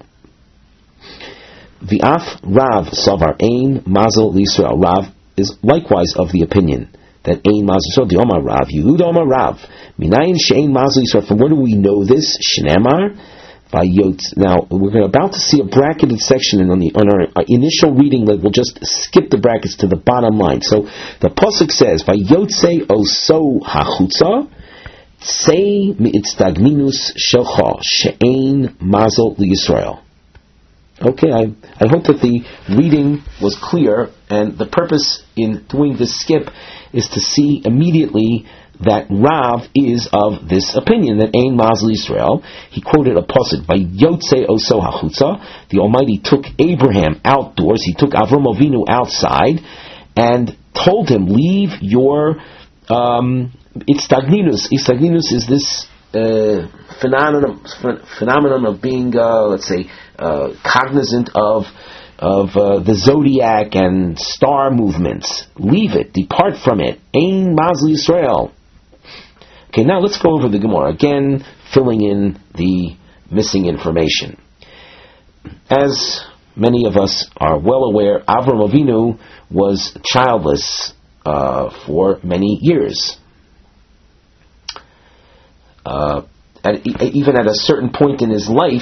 The Af Rav Savar Ein Mazel Yisrael. Rav is likewise of the opinion that Ein Mazel Yisrael. The Omar Rav Yehuda Omar Rav Minayin She'ein Mazel Yisrael. From where do we know this? Shneimar Vayot. Now we're about to see a bracketed section on our initial reading. That we'll just skip the brackets to the bottom line. So the pasuk says Vayotze Oso Hachutza Tzei Mi'itzdagminus Shelcha She'ein Mazel Yisrael. Okay, I hope that the reading was clear, and the purpose in doing this skip is to see immediately that Rav is of this opinion, that Ein Mazel Yisrael. He quoted a pasuk, Vayotze Oso Hachutza, the Almighty took Abraham outdoors, he took Avram Avinu outside, and told him, leave your Itzdagninus. Itzdagninus is this phenomenon of being, let's say, cognizant of the zodiac and star movements. Leave it, depart from it. Ein Mazel Yisrael. Okay, now let's go over the Gemara again, filling in the missing information. As many of us are well aware, Avram Avinu was childless for many years. even at a certain point in his life,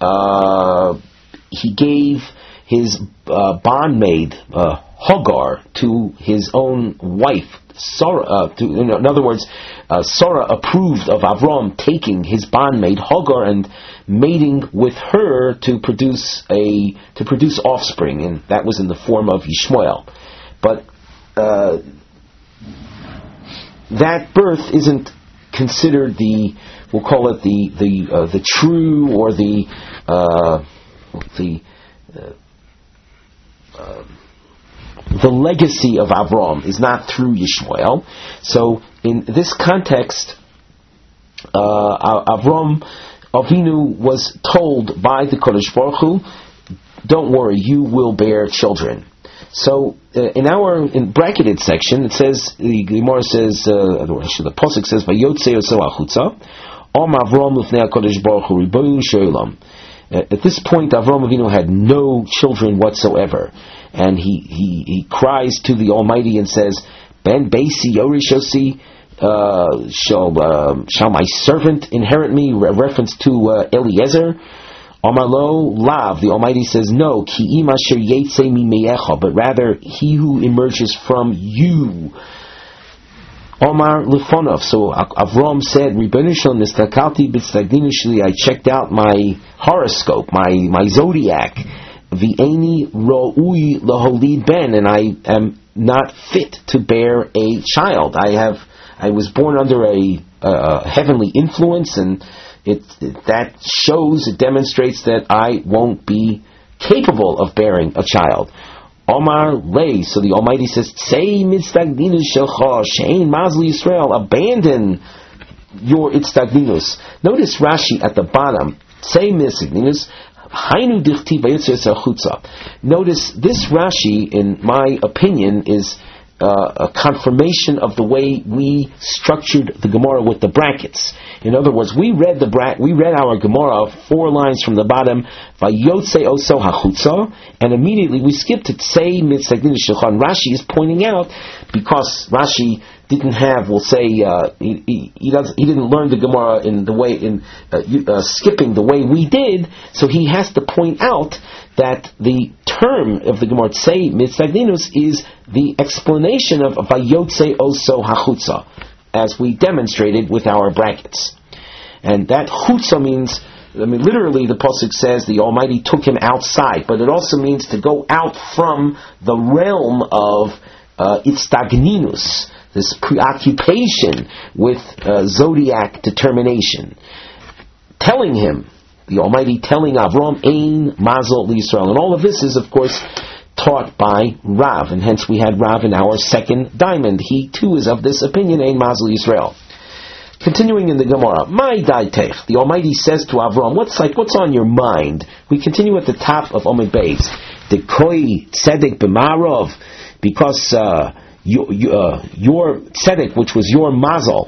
he gave his bondmaid Hagar to his own wife Sarah. In other words, Sarah approved of Avram taking his bondmaid Hagar and mating with her to produce offspring, and that was in the form of Yishmael. But that birth isn't considered we'll call it the true or the legacy of Avram is not through Yishmael. So in this context, Avram Avinu was told by the Kodesh Baruch Hu, don't worry, you will bear children. So in bracketed section, it says, the Gemara says, the Pasuk says, Vayotze Yosef Achutza, Om Avram Lifnei HaKodesh Baruch Hu Ribono Shel Olam. At this point, Avram Avinu had no children whatsoever, and he cries to the Almighty and says, Ben Beisi Yorishosi, shall my servant inherit me? Reference to Eliezer. Amalo Lav, the Almighty says, no, Ki im asher yetze mimeyecha, but rather he who emerges from you. Omar Lefonov. So Avram said, Ribono Shel Olam nistakalti b'tzadinu sheli, I checked out my horoscope, my zodiac. V'eni ro'ui laholid ben, and I am not fit to bear a child. I was born under a heavenly influence, and that demonstrates that I won't be capable of bearing a child. Omar Lei, so the Almighty says, Say mitzvagdinus shelcha she'ein mazli Yisrael, abandon your itztagdinus. Notice Rashi at the bottom, Say mitzvagdinus, hainu dichti vayotze achutza. Notice this Rashi, in my opinion, is a confirmation of the way we structured the Gemara with the brackets. In other words, we read our Gemara 4 lines from the bottom, Vayotze oso hachutza, and immediately we skipped to Say mitzvagdinus shelcha. And Rashi is pointing out, because Rashi didn't have, we'll say, he didn't learn the Gemara in the way skipping the way we did, so he has to point out that the term of the Gemara Tsei Mitzvagdinus is the explanation of Vayotze oso hachutza, as we demonstrated with our brackets. And that chutza means, literally the Pasuk says the Almighty took him outside, but it also means to go out from the realm of itztagninus, this preoccupation with zodiac determination. Telling him, the Almighty telling Avram, Ein Mazel Yisrael. And all of this is, of course, taught by Rav, and hence we had Rav in our second diamond. He too is of this opinion, Ein Mazel Yisrael. Continuing in the Gemara, My Daitech, the Almighty says to Avram, what's on your mind? We continue at the top of Omid Beis. Dekoi Tzedek B'Marov, because your tzedek, which was your mazel,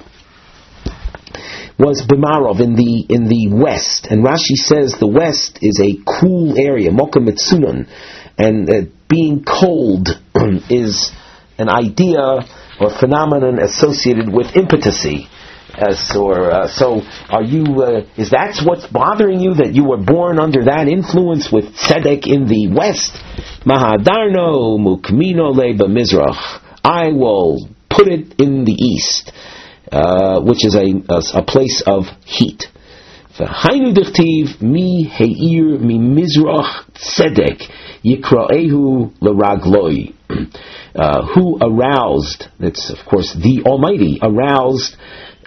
was B'Marov in the west, and Rashi says the west is a cool area, Mokem Mitzunon, and being cold is an idea or phenomenon associated with impotency. So are you? Is that what's bothering you, that you were born under that influence with tzedek in the west? Mahadarno mukmino leba mizrach. I will put it in the east, which is a place of heat. V'hainu dichtiv mi heir mi mizrach tzedek yikraehu l'ragloi. Who aroused? That's of course the Almighty aroused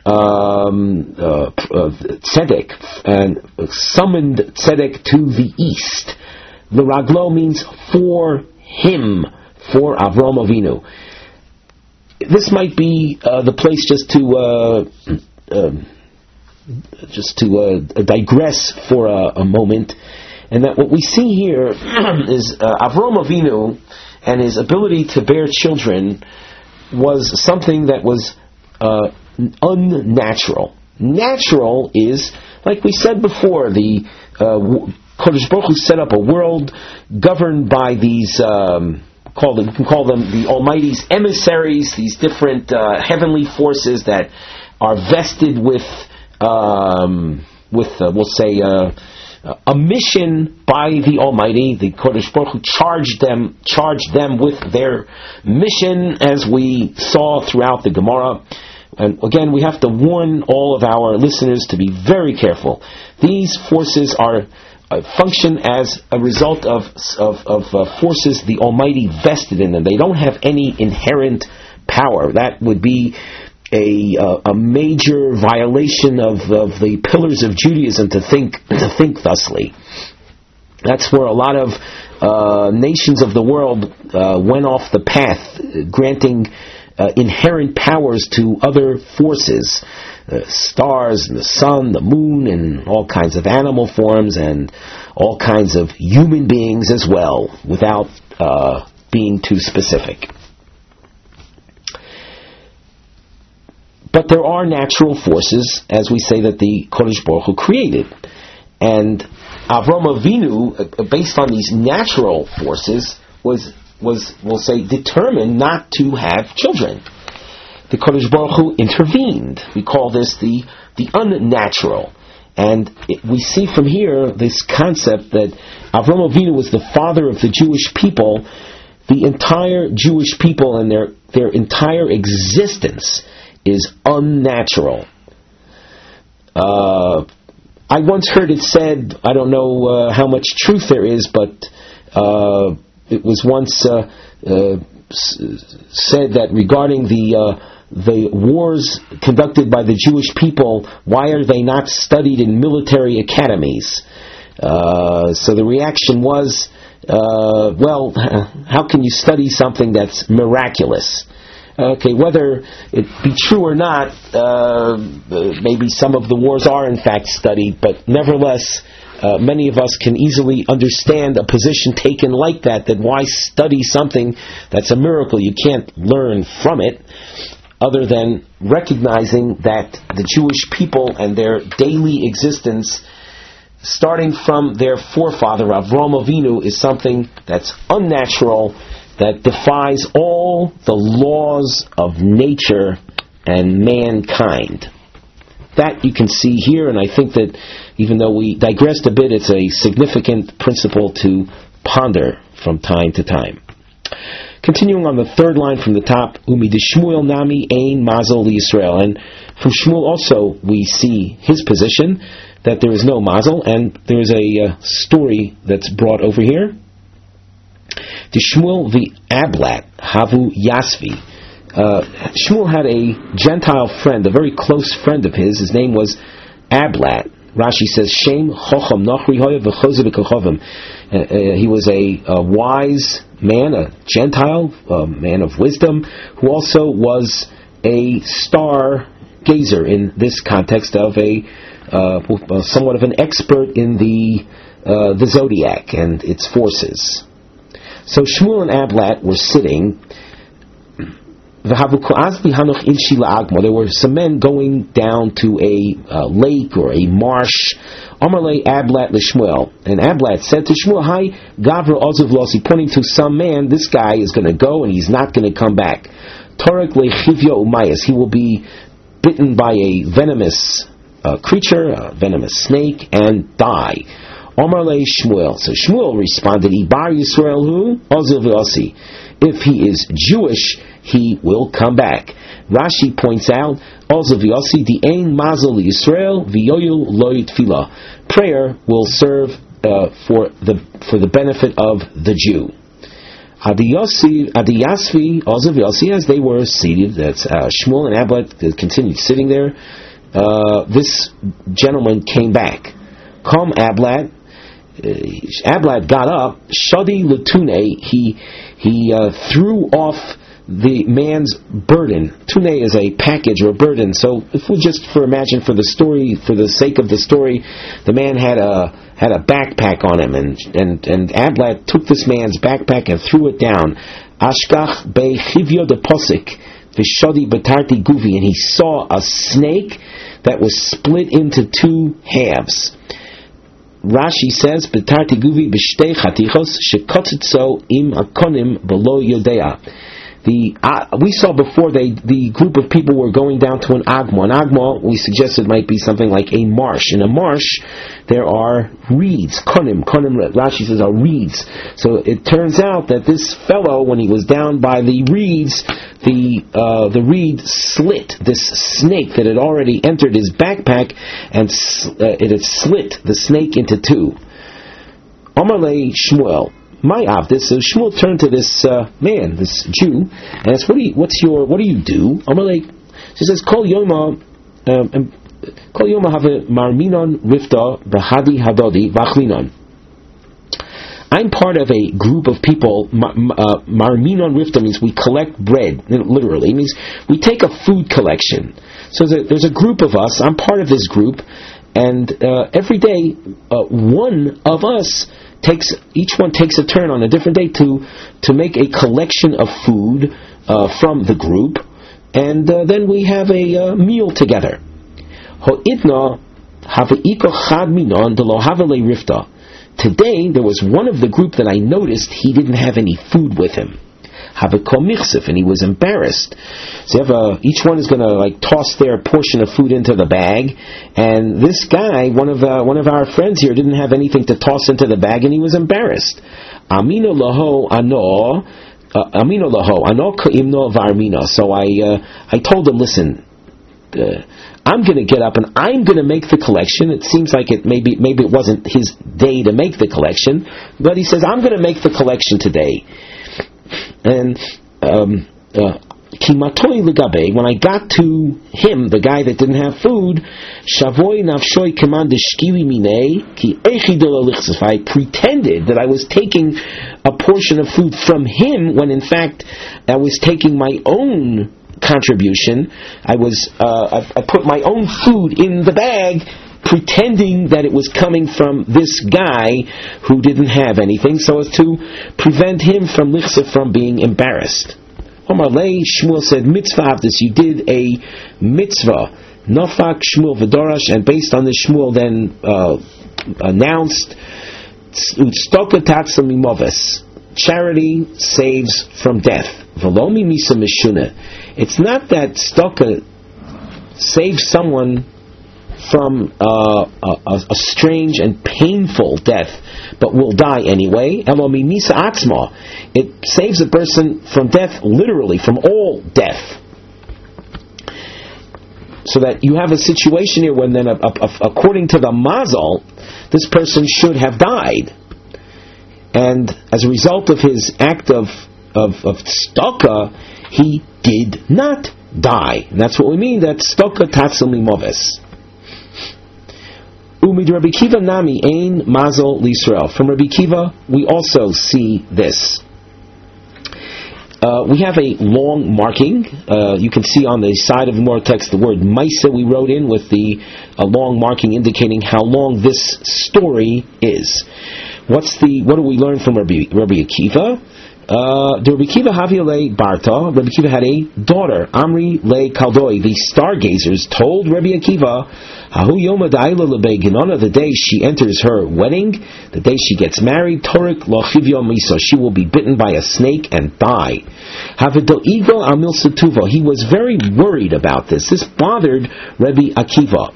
tzedek and summoned tzedek to the east. L'raglo means for him, for Avram Avinu. This might be the place just to digress for a moment, and that what we see here is Avram Avinu and his ability to bear children was something that was unnatural. Natural is, like we said before, the Kodesh Baruch Hu set up a world governed by these. We can call them the Almighty's emissaries, these different heavenly forces that are vested with we'll say, a mission by the Almighty. The Kodesh Baruch Hu charged them with their mission, as we saw throughout the Gemara. And again, we have to warn all of our listeners to be very careful. These forces are function as a result of forces the Almighty vested in them. They don't have any inherent power. That would be a major violation of the pillars of Judaism to think thusly. That's where a lot of nations of the world went off the path, granting inherent powers to other forces, stars, and the sun, the moon, and all kinds of animal forms, and all kinds of human beings as well, without being too specific. But there are natural forces, as we say, that the Kodesh Baruch Hu created. And Avram Avinu, based on these natural forces, was we'll say, determined not to have children. The Kodesh Baruch Hu intervened. We call this the unnatural. And we see from here this concept that Avram Avinu was the father of the Jewish people. The entire Jewish people and their entire existence is unnatural. I once heard it said, I don't know how much truth there is, but it was once said that regarding the wars conducted by the Jewish people, why are they not studied in military academies? So the reaction was, well, how can you study something that's miraculous? Okay, whether it be true or not, maybe some of the wars are in fact studied, but nevertheless, many of us can easily understand a position taken like that why study something that's a miracle? You can't learn from it, other than recognizing that the Jewish people and their daily existence, starting from their forefather Avram Avinu, is something that's unnatural, that defies all the laws of nature and mankind. That you can see here, and I think that even though we digressed a bit, it's a significant principle to ponder from time to time. Continuing on the third line from the top, Umi de Shmuel Nami Ein Mazel Yisrael, and from Shmuel also we see his position that there is no mazel, and there is a story that's brought over here. The Shmuel the Ablat Havu Yasvi. Shmuel had a Gentile friend, a very close friend of his. His name was Ablat. Rashi says, Shem Chocham Nachri Hoya V'Choze V'Kochovim. He was a wise man, a Gentile, a man of wisdom, who also was a stargazer in this context of somewhat of an expert in the zodiac and its forces. So Shmuel and Ablat were sitting. There were some men going down to a lake or a marsh. Amarle Ablat l'Shmuel, and Ablat said to Shmuel, "Hi, Gavra Ozav Losi," pointing to some man. This guy is going to go and he's not going to come back. Torek lechivya umayas, he will be bitten by a venomous creature, a venomous snake, and die. Amarle Shmuel. So Shmuel responded, Ibar Yisrael hu Ozav Losi. If he is Jewish, he will come back. Rashi points out, Ozav Yossi di ein mazel Yisrael v'yoyul lo yitfilah. Prayer will serve for the benefit of the Jew. Adiyasvi Ozav Yossi, as they were seated, that's Shmuel and Ablat continued sitting there. This gentleman came back. Come Ablat. Ablat got up. Shadi Latune. He threw off the man's burden. Tune is a package or a burden. So if we just imagine for the story, for the sake of the story, the man had a backpack on him, and Ablat took this man's backpack and threw it down. Ashkach be chivyo de posik v'shadi betarti guvi, and he saw a snake that was split into two halves. Rashi says, "Betarti guvi b'shtei chatichos shekotzitzo im akonim below yodea." we saw before the group of people were going down to an agma. An agma, we suggested, might be something like a marsh. In a marsh, there are reeds, konim. Rashi says are reeds. So it turns out that this fellow, when he was down by the reeds, the reed slit this snake that had already entered his backpack, and it had slit the snake into two. Amalei Shmuel. My avdis. So Shmuel turned to this man, this Jew, and asked, "What do you do?" Amalei, she says, "Kol yoma have marminon rifta bahadi hadodi vachlinon." I'm part of a group of people. Marminon rifta means we collect bread. Literally, it means we take a food collection. So there's a group of us. I'm part of this group, and every day one of us each one takes a turn on a different day to make a collection of food from the group, and then we have a meal together. Today there was one of the group that I noticed he didn't have any food with him. And he was embarrassed. So each one is going to toss their portion of food into the bag, and this guy, one of our friends here, didn't have anything to toss into the bag, and he was embarrassed. Amino laho ano kaimno varmina. So I told him, listen, I'm going to get up and I'm going to make the collection. It seems like maybe it wasn't his day to make the collection, but he says, I'm going to make the collection today. And kimatoi legabe, when I got to him, the guy that didn't have food, shavoi nafshoi keman deshkiwi minei ki echidol alichsef. I pretended that I was taking a portion of food from him when in fact I was taking my own contribution. I put my own food in the bag, pretending that it was coming from this guy who didn't have anything, so as to prevent him from being embarrassed. Omar Lei, Shmuel said, mitzvah avdis, you did a mitzvah. Nofak Shmuel v'dorash, and based on this, Shmuel then announced, Tztoka tatzah mimoves, charity saves from death. V'lomi misa mishuna. It's not that tztoka saves someone from a strange and painful death, but will die anyway. Elomi misa atzma. It saves a person from death, literally, from all death. So that you have a situation here when then, according to the Mazal, this person should have died. And as a result of his act of tzedakah, he did not die. And that's what we mean, that tzedakah tatzil mimoves. Umid Rabbi Kiva nami ein mazal l'Yisrael. From Rabbi Kiva, we also see this. We have a long marking. You can see on the side of the Gemara text the word Maisa we wrote in with the long marking indicating how long this story is. What do we learn from Rabbi Akiva? Rabbi Akiva Havia le Barta. Rabbi Akiva had a daughter, Amri le Kaldoi. The stargazers told Rabbi Akiva, Hahu Yoma Da'ila leBeginona, the day she enters her wedding, the day she gets married, Torik lo Chivyo Miso, she will be bitten by a snake and die. Havidoigo Amil Setuvo. He was very worried about this. This bothered Rabbi Akiva.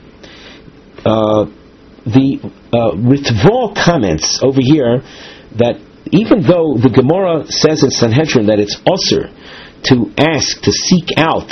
The Ritva comments over here that even though the Gemara says in Sanhedrin that it's usher to ask, to seek out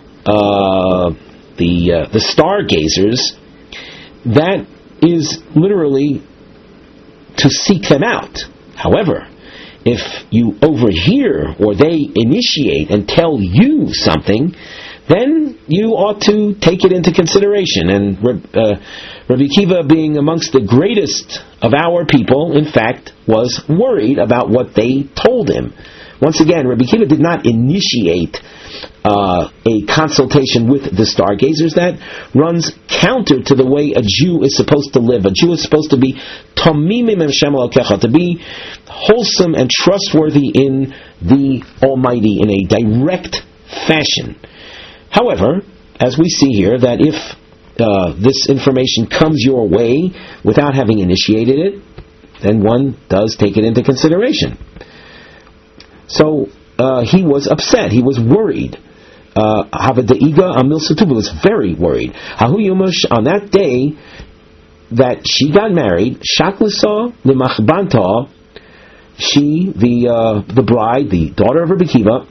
the stargazers, that is literally to seek them out. However, if you overhear or they initiate and tell you something, then you ought to take it into consideration. And Rabbi Akiva, being amongst the greatest of our people, in fact, was worried about what they told him. Once again, Rabbi Akiva did not initiate a consultation with the stargazers. That runs counter to the way a Jew is supposed to live. A Jew is supposed to be tamimim Hashem Elokecha, to be wholesome and trustworthy in the Almighty in a direct fashion. However, as we see here, that if this information comes your way without having initiated it, then one does take it into consideration. So, he was upset. He was worried. Havadaiga Amil Satuba was very worried. Hahu Yumash, on that day that she got married, Shaklisa Limachbanta, she, the bride, the daughter of Rabbi Kiva,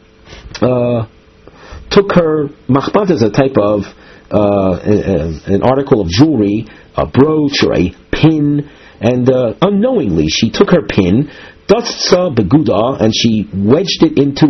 took her machbanta as a type of an article of jewelry, a brooch or a pin, and unknowingly she took her pin, datsa beguda, and she wedged it into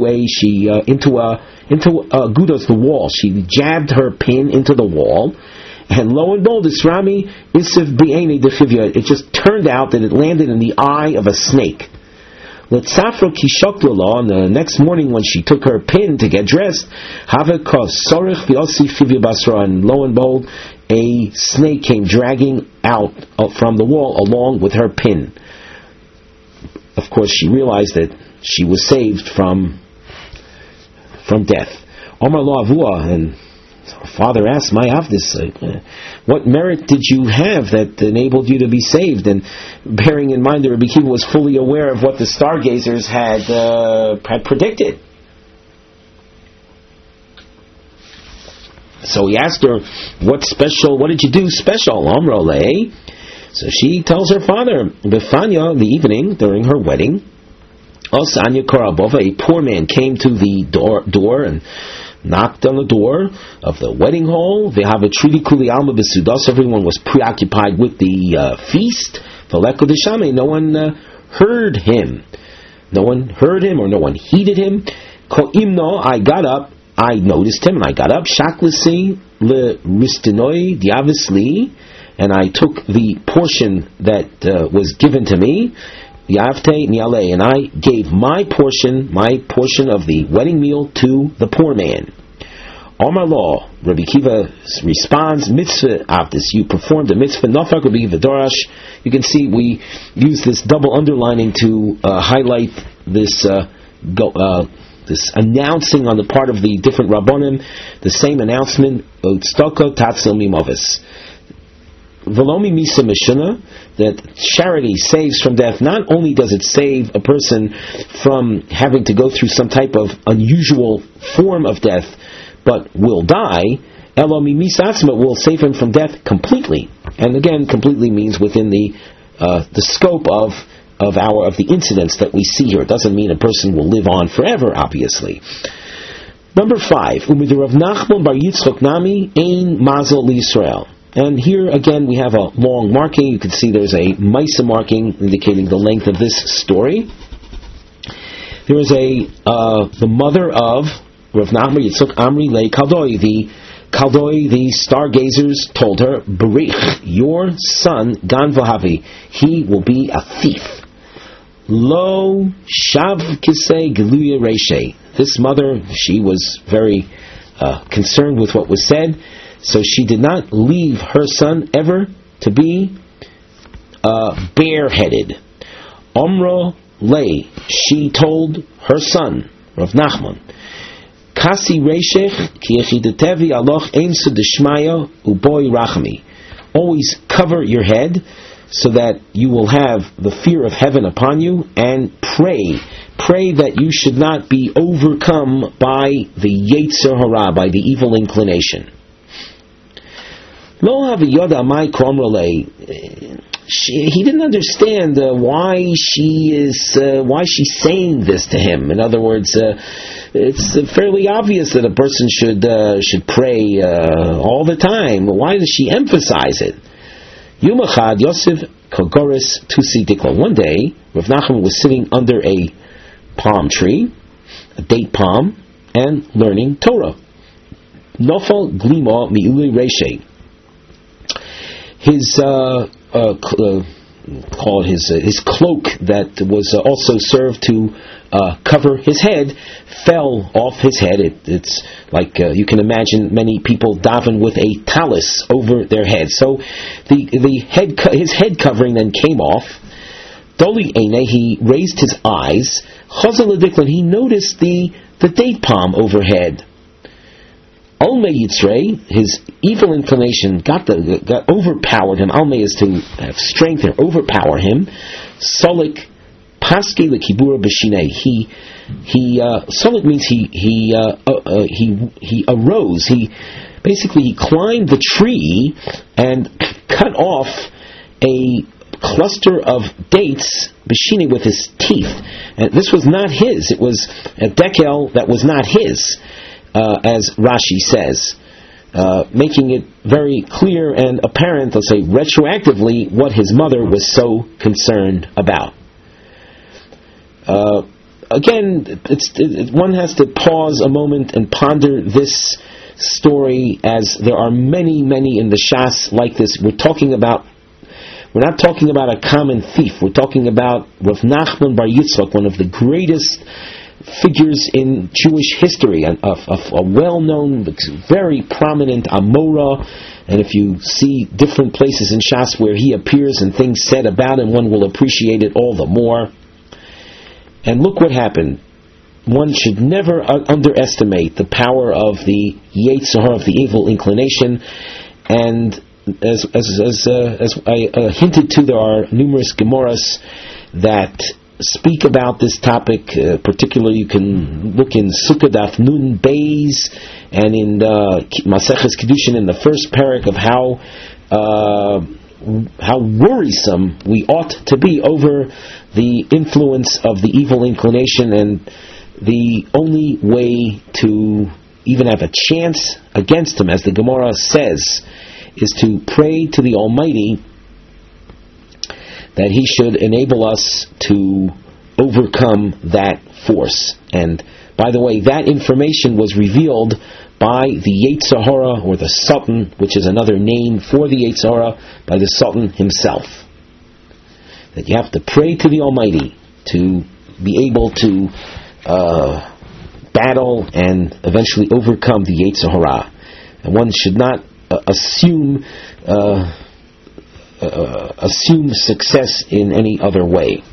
gudas, the wall. She jabbed her pin into the wall, and lo and behold, Isrami isif bi'ene dechivya. It just turned out that it landed in the eye of a snake. Letzafra kishaklala, and the next morning when she took her pin to get dressed, haveka sorich v'osi chivya basra, and lo and behold, a snake came dragging out from the wall along with her pin. Of course, she realized that she was saved from death. Omar lo avua, and her father asked, "My avdis, what merit did you have that enabled you to be saved?" And bearing in mind that Rabbi Kiva was fully aware of what the stargazers had predicted, so he asked her, "What did you do special?" Amrale. So she tells her father, Befanya, the evening during her wedding, Osanya Karabova, a poor man came to the door and knocked on the door of the wedding hall. They have a treaty kuli alma besudas. Everyone was preoccupied with the feast. Veleko deshame. No one heard him. No one heard him, or no one heeded him. Ko imno. I got up. I noticed him, and I got up. Shaklisi le ristinoi diavisli, and I took the portion that was given to me. Yavte niale, and I gave my portion of the wedding meal to the poor man. Omar law, Rabbi Kiva responds, mitzvah avdis, you performed a mitzvah. Nafak Rabbi Kiva Dorash. You can see we use this double underlining to highlight this this announcing on the part of the different rabbonim, the same announcement, Tzedakah tatzil mimavis. Velomi misa mishuna, that charity saves from death. Not only does it save a person from having to go through some type of unusual form of death, but will die, Elomi misa atzma will save him from death completely. And again, completely means within the scope of the incidents that we see here. It doesn't mean a person will live on forever, obviously. Number 5, Umidir Rav Nachman bar Yitzchok Nami Ein Mazel Yisrael. And here again we have a long marking. You can see there's a Maisa marking indicating the length of this story. There is the mother of Rav Nachman Yitzchok Amri Le Kaldoi. The Kaldoi, the stargazers, told her, Berich, your son Gan Vahavi, he will be a thief. Lo Shav Kisei Geluya Reshe. This mother, she was very concerned with what was said, so she did not leave her son ever to be bareheaded. Omro Lei, she told her son, Rav Nachman, Kasi Reshech ki echidatevi aloch einsu deshmaya uboy rachmi. Always cover your head so that you will have the fear of heaven upon you, and pray that you should not be overcome by the Yetzer Hara, by the evil inclination. Lo haviyoda mai kromrole. He didn't understand why she's saying this to him. In other words, it's fairly obvious that a person should pray all the time. Why does she emphasize it? Yumachad Yosef Kogoris Tusi Dikla. One day, Rav Nachman was sitting under a palm tree, a date palm, and learning Torah. Nofal Glima Mi'uli Reshe. His his cloak that was also served to cover his head fell off his head. It's like you can imagine many people daven with a talus over their head. So his head covering then came off. Doli Eine, he raised his eyes. Chazal Adiklan, he noticed the date palm overhead. Alme Yitzrei, his evil inclination got overpowered him. Alme is to have strength or overpower him. Solik Haske lekibura b'shinei. Sulik means he arose. He climbed the tree and cut off a cluster of dates b'shinei with his teeth. And this was not his. It was a dekel that was not his, as Rashi says. Making it very clear and apparent, let's say retroactively, what his mother was so concerned about. Again, one has to pause a moment and ponder this story, as there are many in the Shas like this. We're not talking about a common thief. We're talking about Rav Nachman Bar Yitzchak, one of the greatest figures in Jewish history, a well-known, very prominent Amora. And if you see different places in Shas where he appears and things said about him, one will appreciate it all the more. And look what happened. One should never underestimate the power of the Yetzer Hara, of the evil inclination. And as I hinted to, there are numerous Gemaras that speak about this topic. Particularly, you can look in Sukkah Daf Nun Beis and in Maseches Kedushin in the first parak of how worrisome we ought to be over the influence of the evil inclination, and the only way to even have a chance against him, as the Gemara says, is to pray to the Almighty that He should enable us to overcome that force. And by the way, that information was revealed by the Yetzer Hara, or the Sultan, which is another name for the Yetzer Hara, by the Sultan himself. That you have to pray to the Almighty to be able to battle and eventually overcome the Yetzer Hara. And one should not assume success in any other way.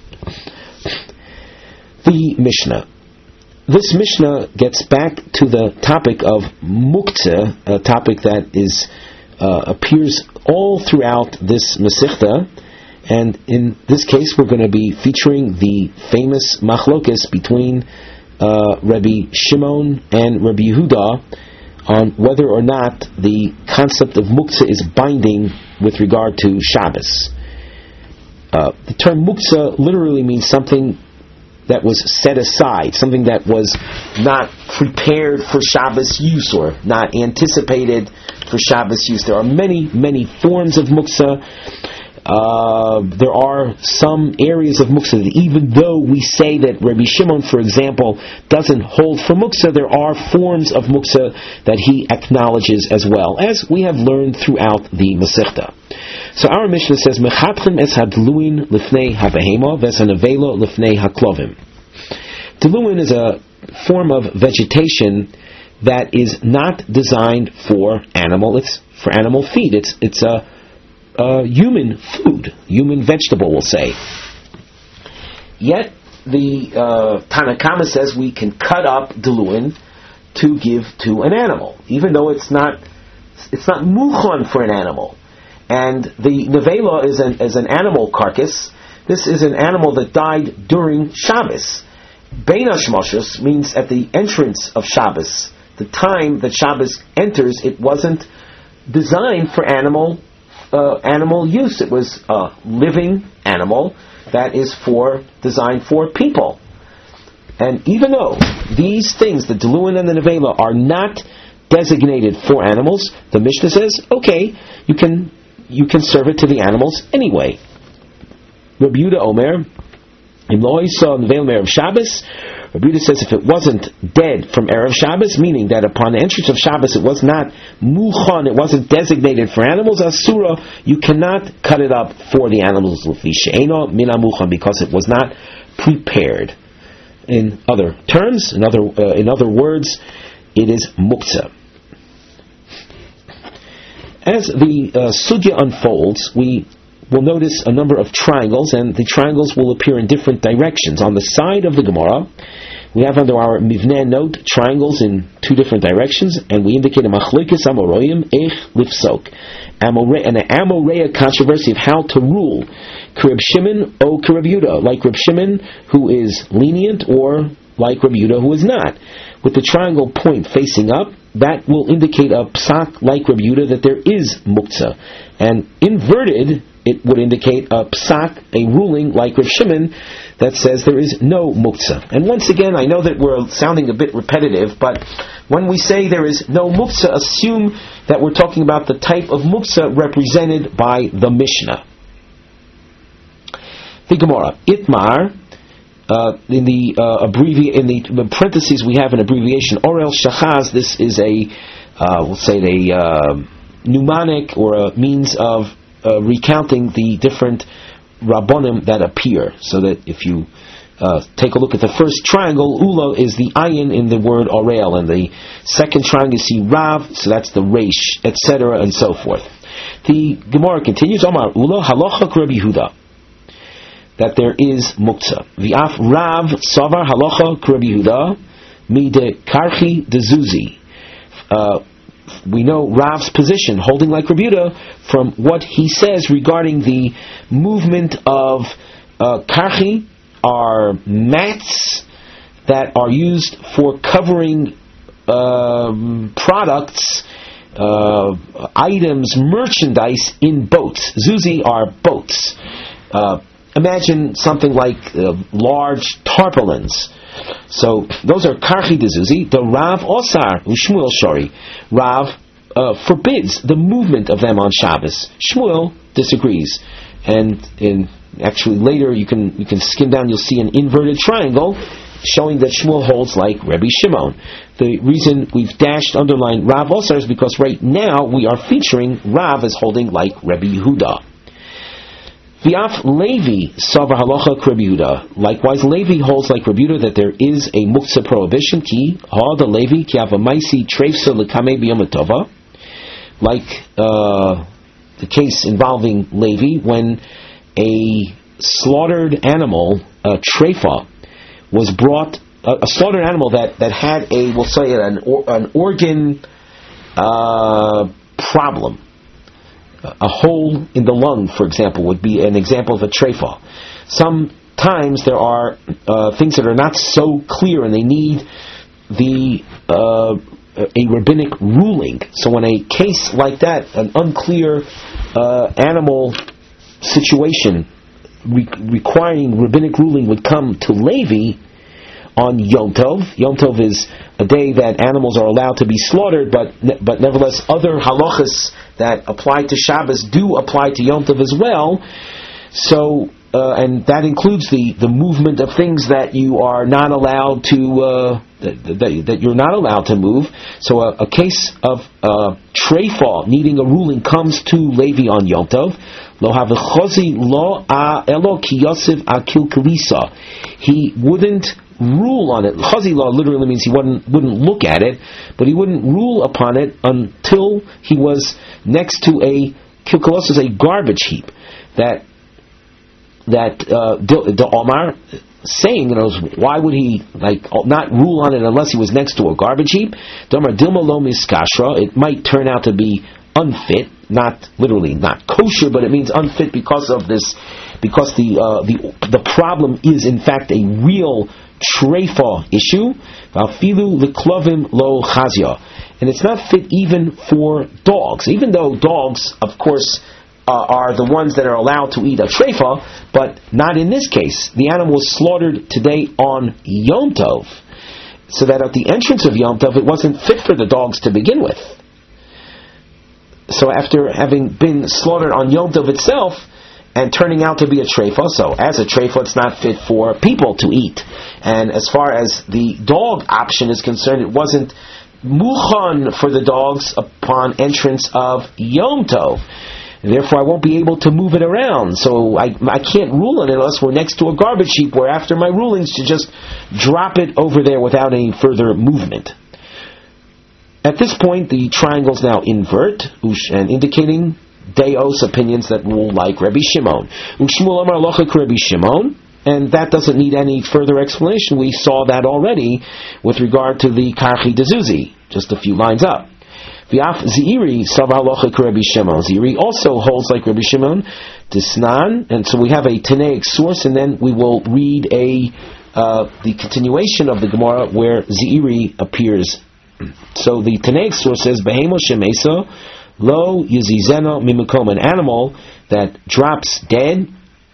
The Mishnah. This Mishnah gets back to the topic of Muktzah, a topic that appears all throughout this Masechta, and in this case we're going to be featuring the famous machlokes between Rabbi Shimon and Rabbi Yehuda on whether or not the concept of Muktzah is binding with regard to Shabbos. The term Muktzah literally means something that was set aside, something that was not prepared for Shabbos use or not anticipated for Shabbos use. There are many forms of Muktzah. There are some areas of Muktzah that, even though we say that Rabbi Shimon, for example, doesn't hold for Muktzah, there are forms of Muktzah that he acknowledges as well, as we have learned throughout the Masechta. So our Mishnah says, Mechatchim es hadluin lifnei habehema vesanavelo lifnei haklovim. Diluin is a form of vegetation that is not designed for animal. It's for animal feed. It's a human food, human vegetable, we'll say. Yet the Tanakama says we can cut up diluin to give to an animal, even though it's not muchon for an animal. And the nevela is an animal carcass. This is an animal that died during Shabbos. Bein Hashmashos means at the entrance of Shabbos. The time that Shabbos enters, it wasn't designed for animal use. It was a living animal that is designed for people. And even though these things, the diluin and the nevela, are not designated for animals, the Mishnah says, okay, you can serve it to the animals anyway. Rabbi Yehuda Omer, Imloi saw nevel Erev Shabbos. Rabbi Yehuda says if it wasn't dead from Erev Shabbos, meaning that upon the entrance of Shabbos it was not muchon, it wasn't designated for animals, asura, you cannot cut it up for the animals she'eno mina muchon, because it was not prepared. In other terms, in other words, it is muktzah. As the sugya unfolds, we will notice a number of triangles, and the triangles will appear in different directions. On the side of the Gemara, we have under our Mivneh note triangles in two different directions, and we indicate a machlokes amoraim eich lifsok, an Amoreya controversy of how to rule, Reb Shimon or Reb Yehuda, like Reb Shimon who is lenient, or like Reb Yehuda who is not. With the triangle point facing up, that will indicate a psak like Reb Yehuda that there is muktzah, and inverted, it would indicate a psak, a ruling like Reb Shimon that says there is no muktzah. And once again, I know that we're sounding a bit repetitive, but when we say there is no muktzah, assume that we're talking about the type of muktzah represented by the Mishnah. The Gemara, Itmar, in the parentheses we have an abbreviation, Orel Shachaz. This is we'll say a mnemonic, or a means of recounting the different rabbonim that appear, so that if you take a look at the first triangle, Ula is the ayin in the word Orel, and the second triangle you see Rav, so that's the Reish, etc., and so forth. The Gemara continues, Omar Ula halacha Rabbi Yehuda, that there is muktzah. V'af Rav savar halacha Rabbi Yehuda mide karchi de zuzi. We know Rav's position, holding like Rabbi Yehuda, from what he says regarding the movement of karchi, are mats that are used for covering products, items, merchandise in boats. Zuzi are boats. Imagine something like large tarpaulins. So those are karchi de zuzi. The Rav osar u'Shmuel shori. Rav forbids the movement of them on Shabbos. Shmuel disagrees, and actually later you can skim down. You'll see an inverted triangle showing that Shmuel holds like Rabbi Shimon. The reason we've underlined Rav osar is because right now we are featuring Rav as holding like Rabbi Yehuda. V'af Levi savar halacha Rabbi Yehuda. Likewise, Levi holds like Rabbi Yehuda that there is a muktzah prohibition. Ki ha the Levi ki avamaisi treifsa lekame b'yom tova. Like the case involving Levi, when a slaughtered animal, a treifa, was brought, a slaughtered animal that had we'll say an organ problem. A hole in the lung, for example, would be an example of a treifa. Sometimes there are things that are not so clear, and they need a rabbinic ruling. So when a case like that, an unclear animal situation requiring rabbinic ruling, would come to Levi on Yom Tov. Yom Tov is a day that animals are allowed to be slaughtered, but nevertheless other halachas that apply to Shabbos do apply to Yom Tov as well. So, and that includes the movement of things that you are not allowed to that you're not allowed to move. So a case of treifa needing a ruling comes to Levi on Yom Tov. Lo havechozi lo elo ki yosef akil kalisa. He wouldn't rule on it. Chazi law literally means he wouldn't look at it, but he wouldn't rule upon it until he was next to a kilkalos, is a garbage heap. That the Omar saying, why would he not rule on it unless he was next to a garbage heap? The Omar dilma lo miskashra. It might turn out to be unfit, not literally not kosher, but it means unfit because of this, because the problem is in fact a real treifa issue. Filu leklovim lo chazia, and it's not fit even for dogs. Even though dogs, of course, are the ones that are allowed to eat a treifa, but not in this case. The animal was slaughtered today on Yom Tov, so that at the entrance of Yom Tov it wasn't fit for the dogs to begin with. So after having been slaughtered on Yom Tov itself and turning out to be a treifa, so as a treifa it's not fit for people to eat. And as far as the dog option is concerned, it wasn't muchan for the dogs upon entrance of Yom Tov. Therefore, I won't be able to move it around. So I can't rule on it unless we're next to a garbage heap, where after my rulings to just drop it over there without any further movement. At this point, the triangles now invert, and indicating Deos opinions that rule like Rabbi Shimon. Ushmuel Amar Lochak Rabbi Shimon. And that doesn't need any further explanation. We saw that already with regard to the Karchi Dezuzi, just a few lines up. V'af Ziri Savar Halacha Rabbi Shimon. Ziri also holds like Rabbi Shimon, Disnan, and so we have a Tanaic source, and then we will read the continuation of the Gemara where Ziri appears. So the Tanaic source says, Behemo Shemesa Lo Yizizeno Mimukom, an animal that drops dead,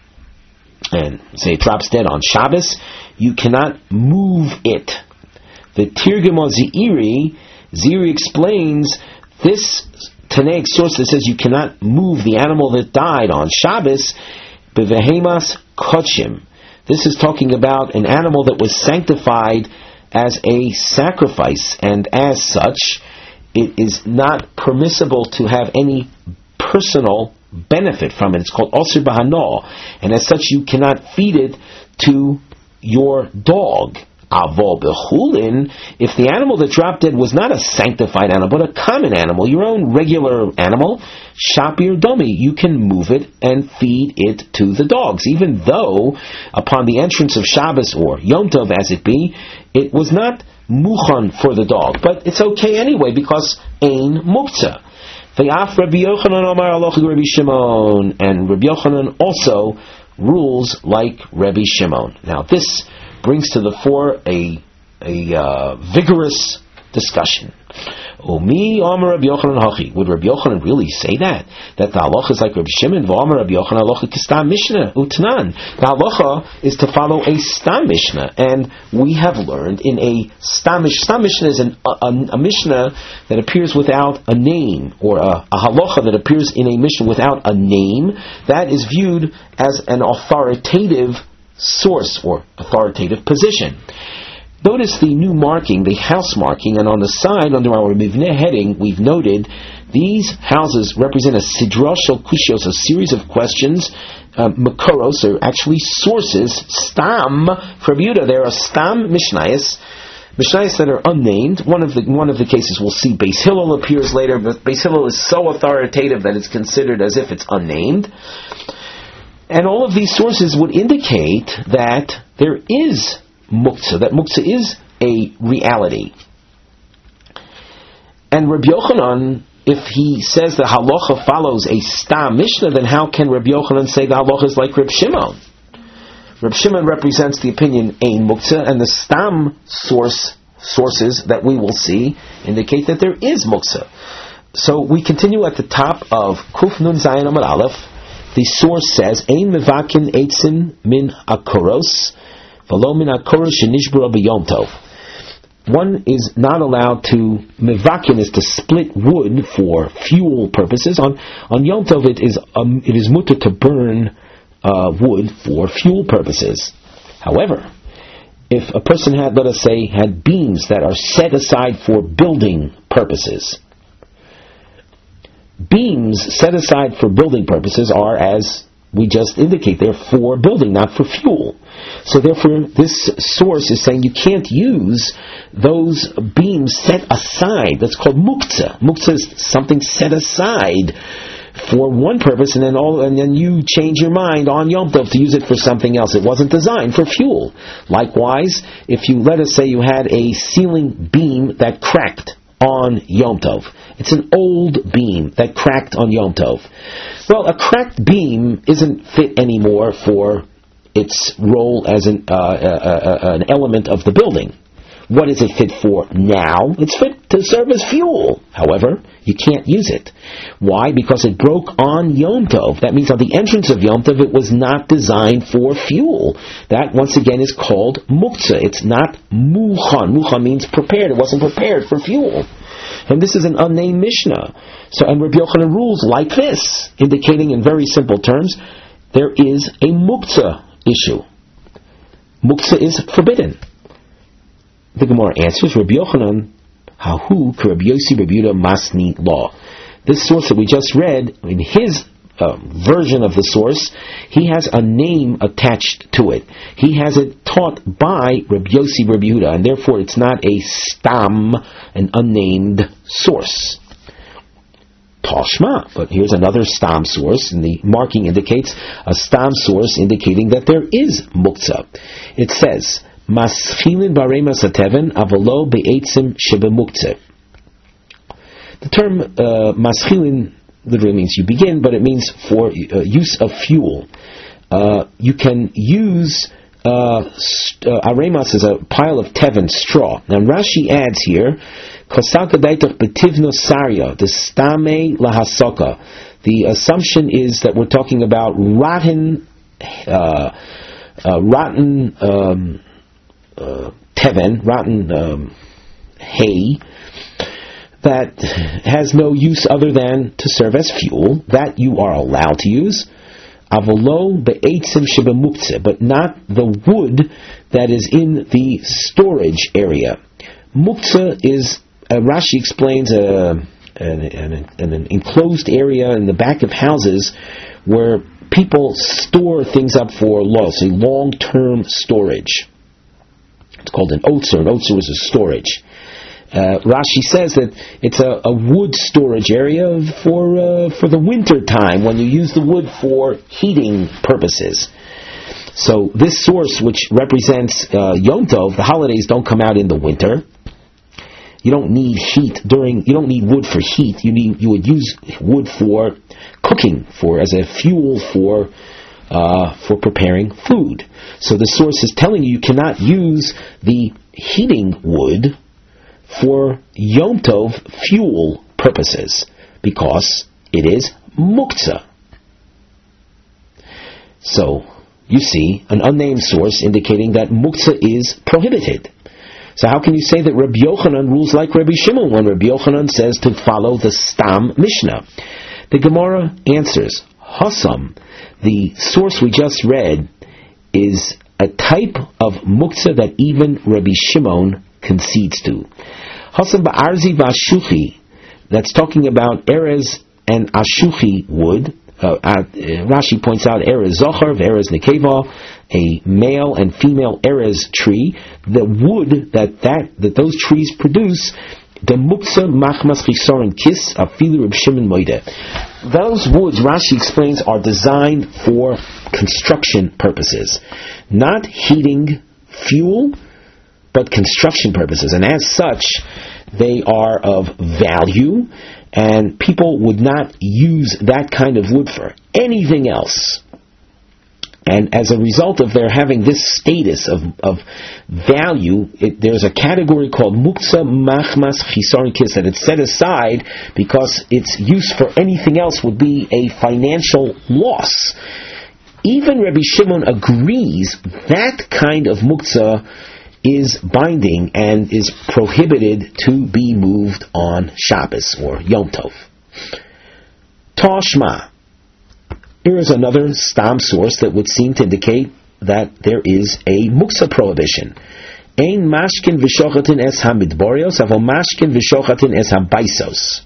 and say it drops dead on Shabbos, you cannot move it. The Tirgimo Ziri explains this Tanaic source that says you cannot move the animal that died on Shabbos, Bevehemas Kochim. This is talking about an animal that was sanctified as a sacrifice, and as such, it is not permissible to have any personal benefit from it. It's called Osir Bahano, and as such you cannot feed it to your dog. Avo Bechulin, if the animal that dropped dead was not a sanctified animal, but a common animal, your own regular animal, Shapir Domi, you can move it and feed it to the dogs, even though upon the entrance of Shabbos or Yom Tov as it be, it was not muchan for the dog, but it's okay anyway because ein muktzah. V'af Rabbi Yochanan Amar Alochi Rabbi Shimon, and Rabbi Yochanan also rules like Rabbi Shimon. Now this brings to the fore a vigorous discussion. Umi Amar Rabbi Yochanan Hachi. Would Rabbi Yochanan really say that? That the halacha is like Rabbi Shimon? V'Amar Rabbi Yochanan halacha kistam mishnah utnan. The halacha is to follow a stam mishnah, and we have learned in a stam mishnah is a mishnah that appears without a name, or a halacha that appears in a mishnah without a name. That is viewed as an authoritative source or authoritative position. Notice the new marking, the house marking, and on the side under our Mivneh heading, we've noted these houses represent a sidra shel kushos, a series of questions, makoros, or actually sources, stam for Yehuda. There are stam mishnayos that are unnamed. One of the cases we'll see Beis Hillel appears later, but Beis Hillel is so authoritative that it's considered as if it's unnamed. And all of these sources would indicate that there is muktzah, that muktzah is a reality. And Rabbi Yochanan, if he says the halacha follows a stam mishnah, then how can Rabbi Yochanan say the halacha is like Rabbi Shimon? Rabbi Shimon represents the opinion ein muktzah, and the stam sources that we will see indicate that there is muktzah. So we continue at the top of Kuf Nun Zayin Amud Aleph. The source says, Ein mevakin eitzin min akoros, v'lo min akoros shenishbura b'yom tov. One is not allowed to, mevakin is to split wood for fuel purposes. On Yom Tov it is mutter to burn wood for fuel purposes. However, if a person had, let us say, had beams that are set aside for building purposes, beams set aside for building purposes are, as we just indicate, they're for building, not for fuel. So therefore, this source is saying you can't use those beams set aside. That's called muktzah. Muktzah is something set aside for one purpose, and then you change your mind on Yom Tov to use it for something else. It wasn't designed for fuel. Likewise, if you, let us say, you had a ceiling beam that cracked on Yom Tov. It's an old beam that cracked on Yom Tov. Well, a cracked beam isn't fit anymore for its role as an element of the building. What is it fit for now? It's fit to serve as fuel. However, you can't use it. Why? Because it broke on Yom Tov. That means on the entrance of Yom Tov, it was not designed for fuel. That, once again, is called muktzah. It's not muchan. Muchan means prepared. It wasn't prepared for fuel. And this is an unnamed Mishnah. So, and Rabbi Yochanan rules like this, indicating in very simple terms, there is a muktzah issue. Muktzah is forbidden. The Gemara answers, Rabbi Yochanan, Hahu Rabbi Yossi Rabbi Yehuda Masni Law. This source that we just read, in his version of the source, he has a name attached to it. He has it taught by Rabbi Yossi Rabbi Yehuda, and therefore it's not a stam, an unnamed source. Toshma. But here's another stam source, and the marking indicates a stam source indicating that there is muktzah. It says, Maschilin baremas hateven avolo be'etzim shebemuktzah. The term maschilin literally means you begin, but it means for use of fuel. You can use aremas as a pile of teven, straw. Now Rashi adds here, Kosaka daitach betivno saria, the stame lahasoka. The assumption is that we're talking about rotten teven, rotten hay, that has no use other than to serve as fuel, that you are allowed to use. Avolo be'etzim shebemuktzeh, but not the wood that is in the storage area. Muktzeh is, Rashi explains, an enclosed area in the back of houses where people store things up for long-term storage. It's called an otzer. An otzer is a storage. Rashi says that it's a wood storage area for the winter time, when you use the wood for heating purposes. So this source, which represents Yom Tov, the holidays don't come out in the winter. You don't need heat you don't need wood for heat. You would use wood for cooking, as a fuel for preparing food. So the source is telling you cannot use the heating wood for Yom Tov fuel purposes, because it is muktzah. So, you see, an unnamed source indicating that muktzah is prohibited. So how can you say that Rabbi Yochanan rules like Rabbi Shimon when Rabbi Yochanan says to follow the Stam Mishnah? The Gemara answers, Hassam, the source we just read, is a type of muktzah that even Rabbi Shimon concedes to. Hasan ba'arzi v'ashuchi, that's talking about erez and ashuchi wood. Rashi points out erez zochar v'erez nekeva, a male and female erez tree. The wood that those trees produce, the muktzah machmas chisorin kis afilu Reb Shimon moide. Those woods, Rashi explains, are designed for construction purposes, not heating fuel, but construction purposes, and as such, they are of value, and people would not use that kind of wood for anything else. And as a result of their having this status of value, there's a category called muktzah machmas chisaron kis that it's set aside because its use for anything else would be a financial loss. Even Rabbi Shimon agrees that kind of muktzah is binding and is prohibited to be moved on Shabbos or Yom Tov. Toshma. Here is another stam source that would seem to indicate that there is a muktzah prohibition. Ein mashkin v'shochatin es hamidborios, avo mashkin v'shochatin es habaisos.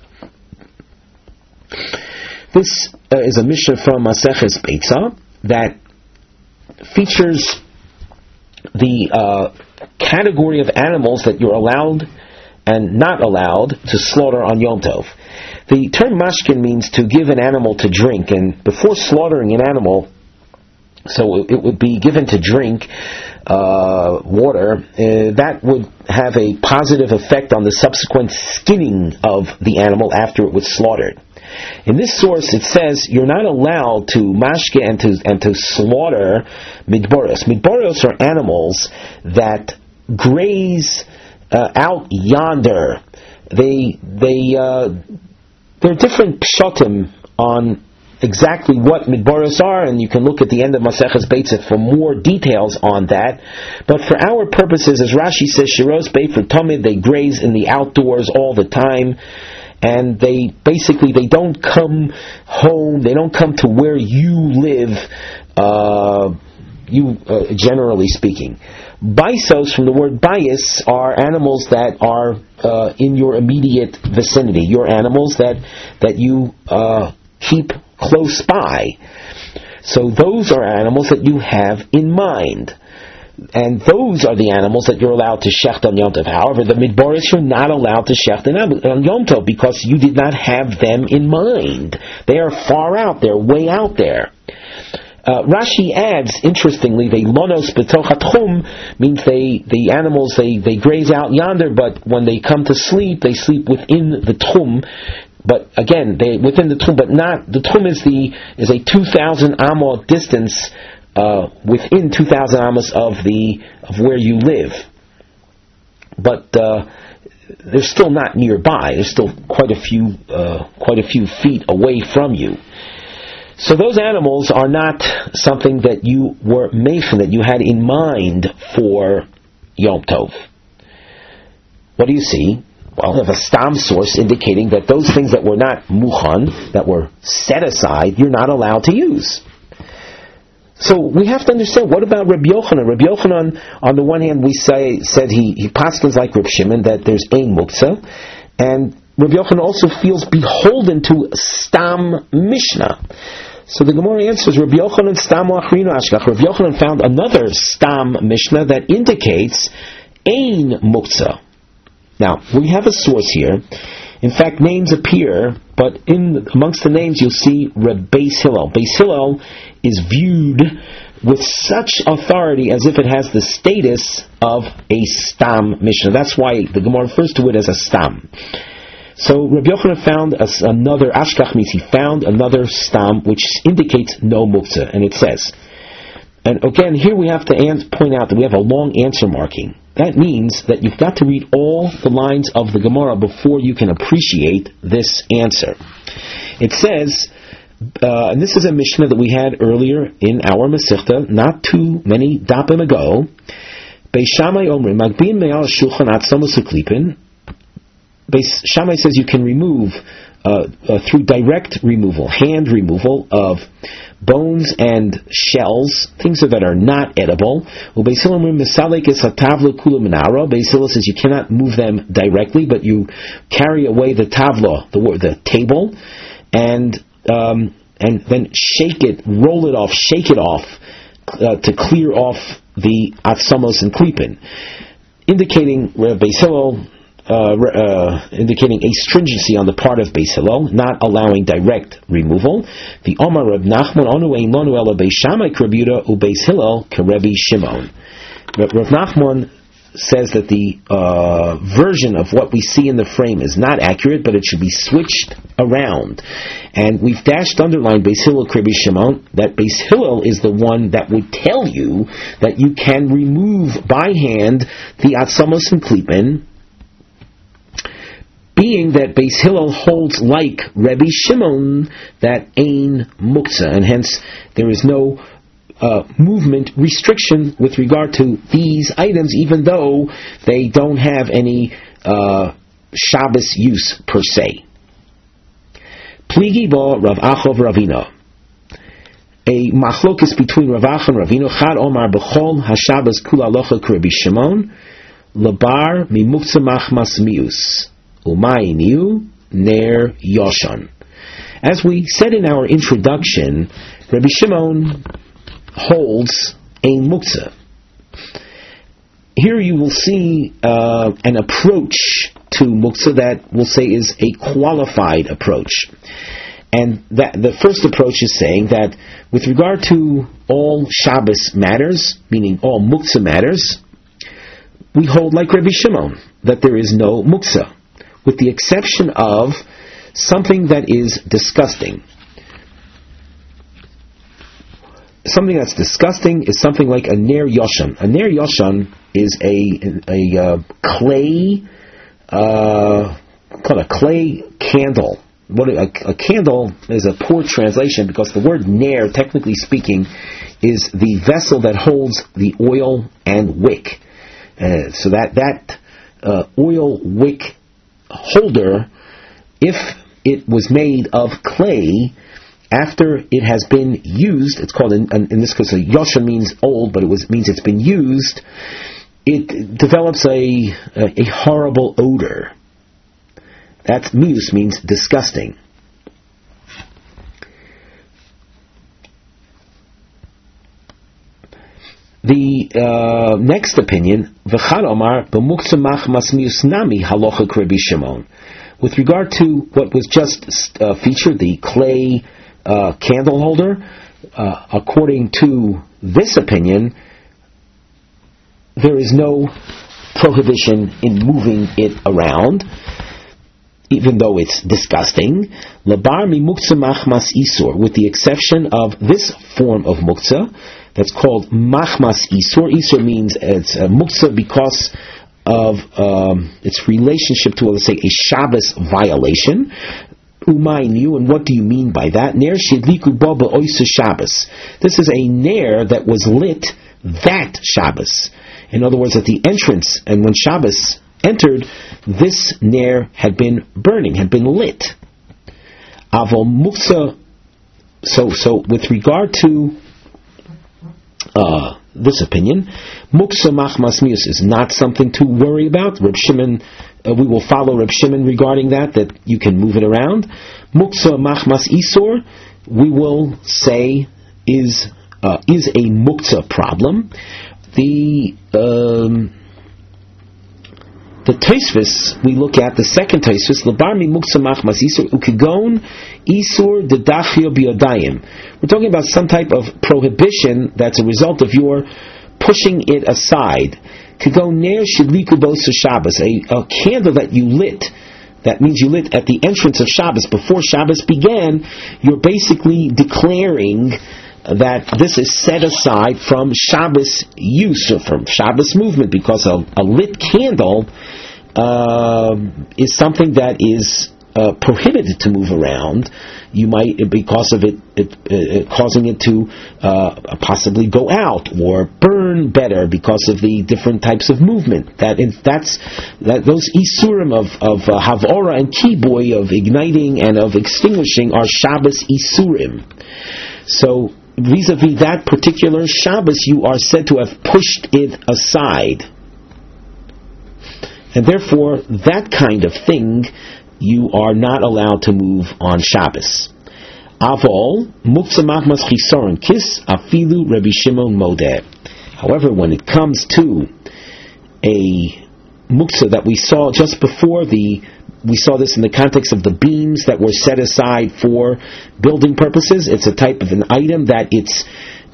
This is a Mishnah from Maseches Beitzah that features the category of animals that you're allowed and not allowed to slaughter on Yom Tov. The term mashkin means to give an animal to drink, and before slaughtering an animal, so it would be given to drink water, that would have a positive effect on the subsequent skinning of the animal after it was slaughtered. In this source, it says you're not allowed to mashke and to slaughter midboros. Midboros are animals that graze out yonder. There are different pshatim on exactly what midboros are, and you can look at the end of Maseches Beitzah for more details on that. But for our purposes, as Rashi says, shiros beit for tamid, they graze in the outdoors all the time. And they don't come home, they don't come to where you live, generally speaking. Baisos, from the word bias, are animals that are in your immediate vicinity. Your animals that you keep close by. So those are animals that you have in mind. and those are the animals that you're allowed to shecht on Yom Tov. However, the midboris you're not allowed to shecht on Yom Tov because you did not have them in mind. They are far out. They're way out there. Rashi adds, interestingly, they lonos b'toch hatchum means the animals they graze out yonder, but when they come to sleep, they sleep within the tchum. But again, they within the tchum, but not the tchum is a 2,000 amot distance within 2,000 amos of where you live. But they're still not nearby. They're still quite a few feet away from you. So those animals are not something that you were meichen, that you had in mind for Yom Tov. What do you see? Well, you have a stam source indicating that those things that were not muchan, that were set aside, you're not allowed to use. So we have to understand, what about Rabbi Yochanan? Rabbi Yochanan, on the one hand, said he paskins like Reb Shimon, that there's ein muktzah, and Rabbi Yochanan also feels beholden to Stam Mishnah. So the Gemara answers, Rabbi Yochanan Stam Achrinu Ashkach. Rabbi Yochanan found another Stam Mishnah that indicates Ein Muktzah. Now, we have a source here. In fact, names appear, but amongst the names you'll see Reb Beis Hillel. Beis Hillel is viewed with such authority as if it has the status of a Stam Mishnah. That's why the Gemara refers to it as a Stam. So Rabbi Yochanan found another, Ashkach means he found another Stam which indicates no Muktzah, and it says, and again here we have to point out that we have a long answer marking. That means that you've got to read all the lines of the Gemara before you can appreciate this answer. It says, and this is a Mishnah that we had earlier in our Masechta, not too many dapim ago. Beis Shammai Omrim, Magbin Me'al Shulchan Atzamos Uklipin. Beis Shammai says you can remove, through direct removal, hand removal of bones and shells, things that are not edible. Beis Hillel says you cannot move them directly, but you carry away the tavla, the table, and then shake it, roll it off, shake it off, to clear off the atzamos and klipin, indicating Beis Hillel, indicating a stringency on the part of Beis Hillel, not allowing direct removal. The Omar Reb Nachman Onu Ein Lonu Ela Beis Shammai K'Reb Yehuda U Beis Hillel K'Rebbi Shimon. Reb Nachman says that the version of what we see in the frame is not accurate, but it should be switched around. And we've underlined Beis Hillel K'Rebbi Shimon, that Beis Hillel is the one that would tell you that you can remove by hand the atzamos and klipin, being that Beis Hillel holds like Rebbe Shimon that ein muktzah, and hence there is no movement restriction with regard to these items, even though they don't have any Shabbos use per se. Pligi bo Rav Achov Ravina. A machlokes between Rav Achov and Ravina. Chad Omar b'chol haShabbos kula locha k'Rebbe Shimon labar mimuktzah machmas mius. Umayiniu ner yoshan. As we said in our introduction, Rabbi Shimon holds ein muktzah. Here you will see an approach to muktzah that we'll say is a qualified approach. And that the first approach is saying that with regard to all Shabbos matters, meaning all muktzah matters, we hold like Rabbi Shimon, that there is no muktzah, with the exception of something that is disgusting. Something that's disgusting is something like a ner yoshan. A ner yoshan is a clay, called a clay candle. A candle is a poor translation because the word ner, technically speaking, is the vessel that holds the oil and wick. So that oil wick holder, if it was made of clay, after it has been used, it's called in this case a yoshan means old, but means it's been used. It develops a horrible odor. That's mius, means disgusting. The next opinion, V'chad Omar b'muktzah machmas mius nami halochak Rabbi Shimon. With regard to what was just featured, the clay candle holder, according to this opinion, there is no prohibition in moving it around, even though it's disgusting. Labar mi muktzah machmas isur, with the exception of this form of muktzah that's called machmas isur. Isur means it's muktzah because of its relationship to, let's say, a Shabbos violation. Umaynu, and what do you mean by that? Ner shidliku bo ba'oisa Shabbos. This is a ner that was lit that Shabbos. In other words, at the entrance, and when Shabbos entered, this ner had been burning, had been lit. Avol muksa. So with regard to this opinion, muksa machmas mius is not something to worry about. Reb Shimon, we will follow Reb Shimon regarding that you can move it around. Muksa machmas isur, we will say is a muksa problem. The Tosfos, we look at the second Tosfos, Labar mi muksa machmas isur ukigon isur dedachio biodayim. We're talking about some type of prohibition that's a result of your pushing it aside. Kigon ner shidliku bosa Shabbos, a candle that you lit. That means you lit at the entrance of Shabbos. Before Shabbos began, you're basically declaring that this is set aside from Shabbos use, or from Shabbos movement, because a lit candle is something that is prohibited to move around. You might, because of it causing it to possibly go out or burn better because of the different types of movement. Those isurim of havora and kiboy, of igniting and of extinguishing, are Shabbos isurim. So vis-a-vis that particular Shabbos, you are said to have pushed it aside. And therefore, that kind of thing you are not allowed to move on Shabbos. Avol, muktzah machmas chisaron kis, afilu Rabbi Shimon modeh. However, when it comes to a muktzah that we saw just before, we saw this in the context of the beams that were set aside for building purposes. It's a type of an item that is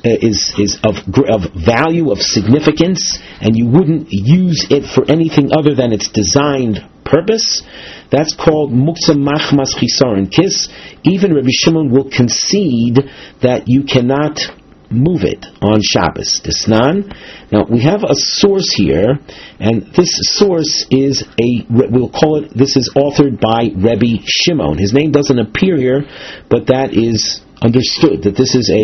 of value, of significance, and you wouldn't use it for anything other than its designed purpose. That's called muktzah machmas chisaron kis. Even Rabbi Shimon will concede that you cannot move it on Shabbos. Disnan. Now we have a source here, and this source is this is authored by Rabbi Shimon. His name doesn't appear here, but that is understood, that this is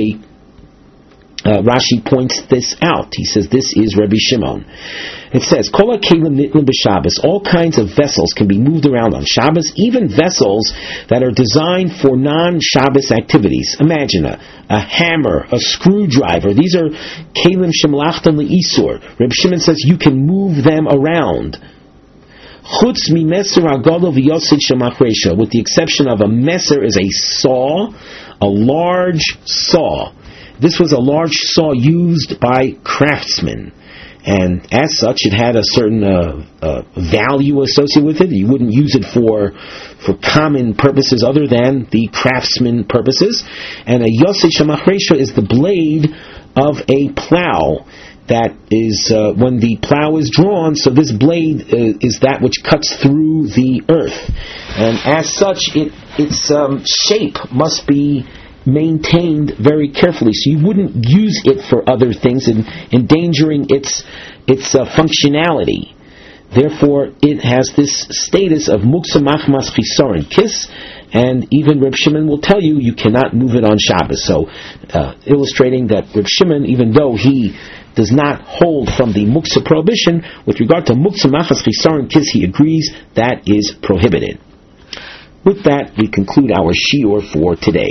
Rashi points this out. He says this is Rabbi Shimon. It says, Kol ha'kelim nitlim b'Shabbos. All kinds of vessels can be moved around on Shabbos, even vessels that are designed for non-Shabbos activities. Imagine a hammer, a screwdriver. These are kelim shemlachtam le'isur. Rabbi Shimon says you can move them around. Chutz mi meser ha'gadol v'yosid shemachresha. With the exception of a meser is a saw, a large saw. This was a large saw used by craftsmen, and as such it had a certain value associated with it. You wouldn't use it for common purposes other than the craftsman purposes. And a yosid shemachresha is the blade of a plow. That is when the plow is drawn, so this blade is that which cuts through the earth, and as such its shape must be maintained very carefully, so you wouldn't use it for other things, endangering its functionality. Therefore, it has this status of muktzah machmas chisaron kis, and even Reb Shimon will tell you cannot move it on Shabbos. So, illustrating that Reb Shimon, even though he does not hold from the muktzah prohibition, with regard to muktzah machmas chisaron kis, he agrees that is prohibited. With that, we conclude our shiur for today.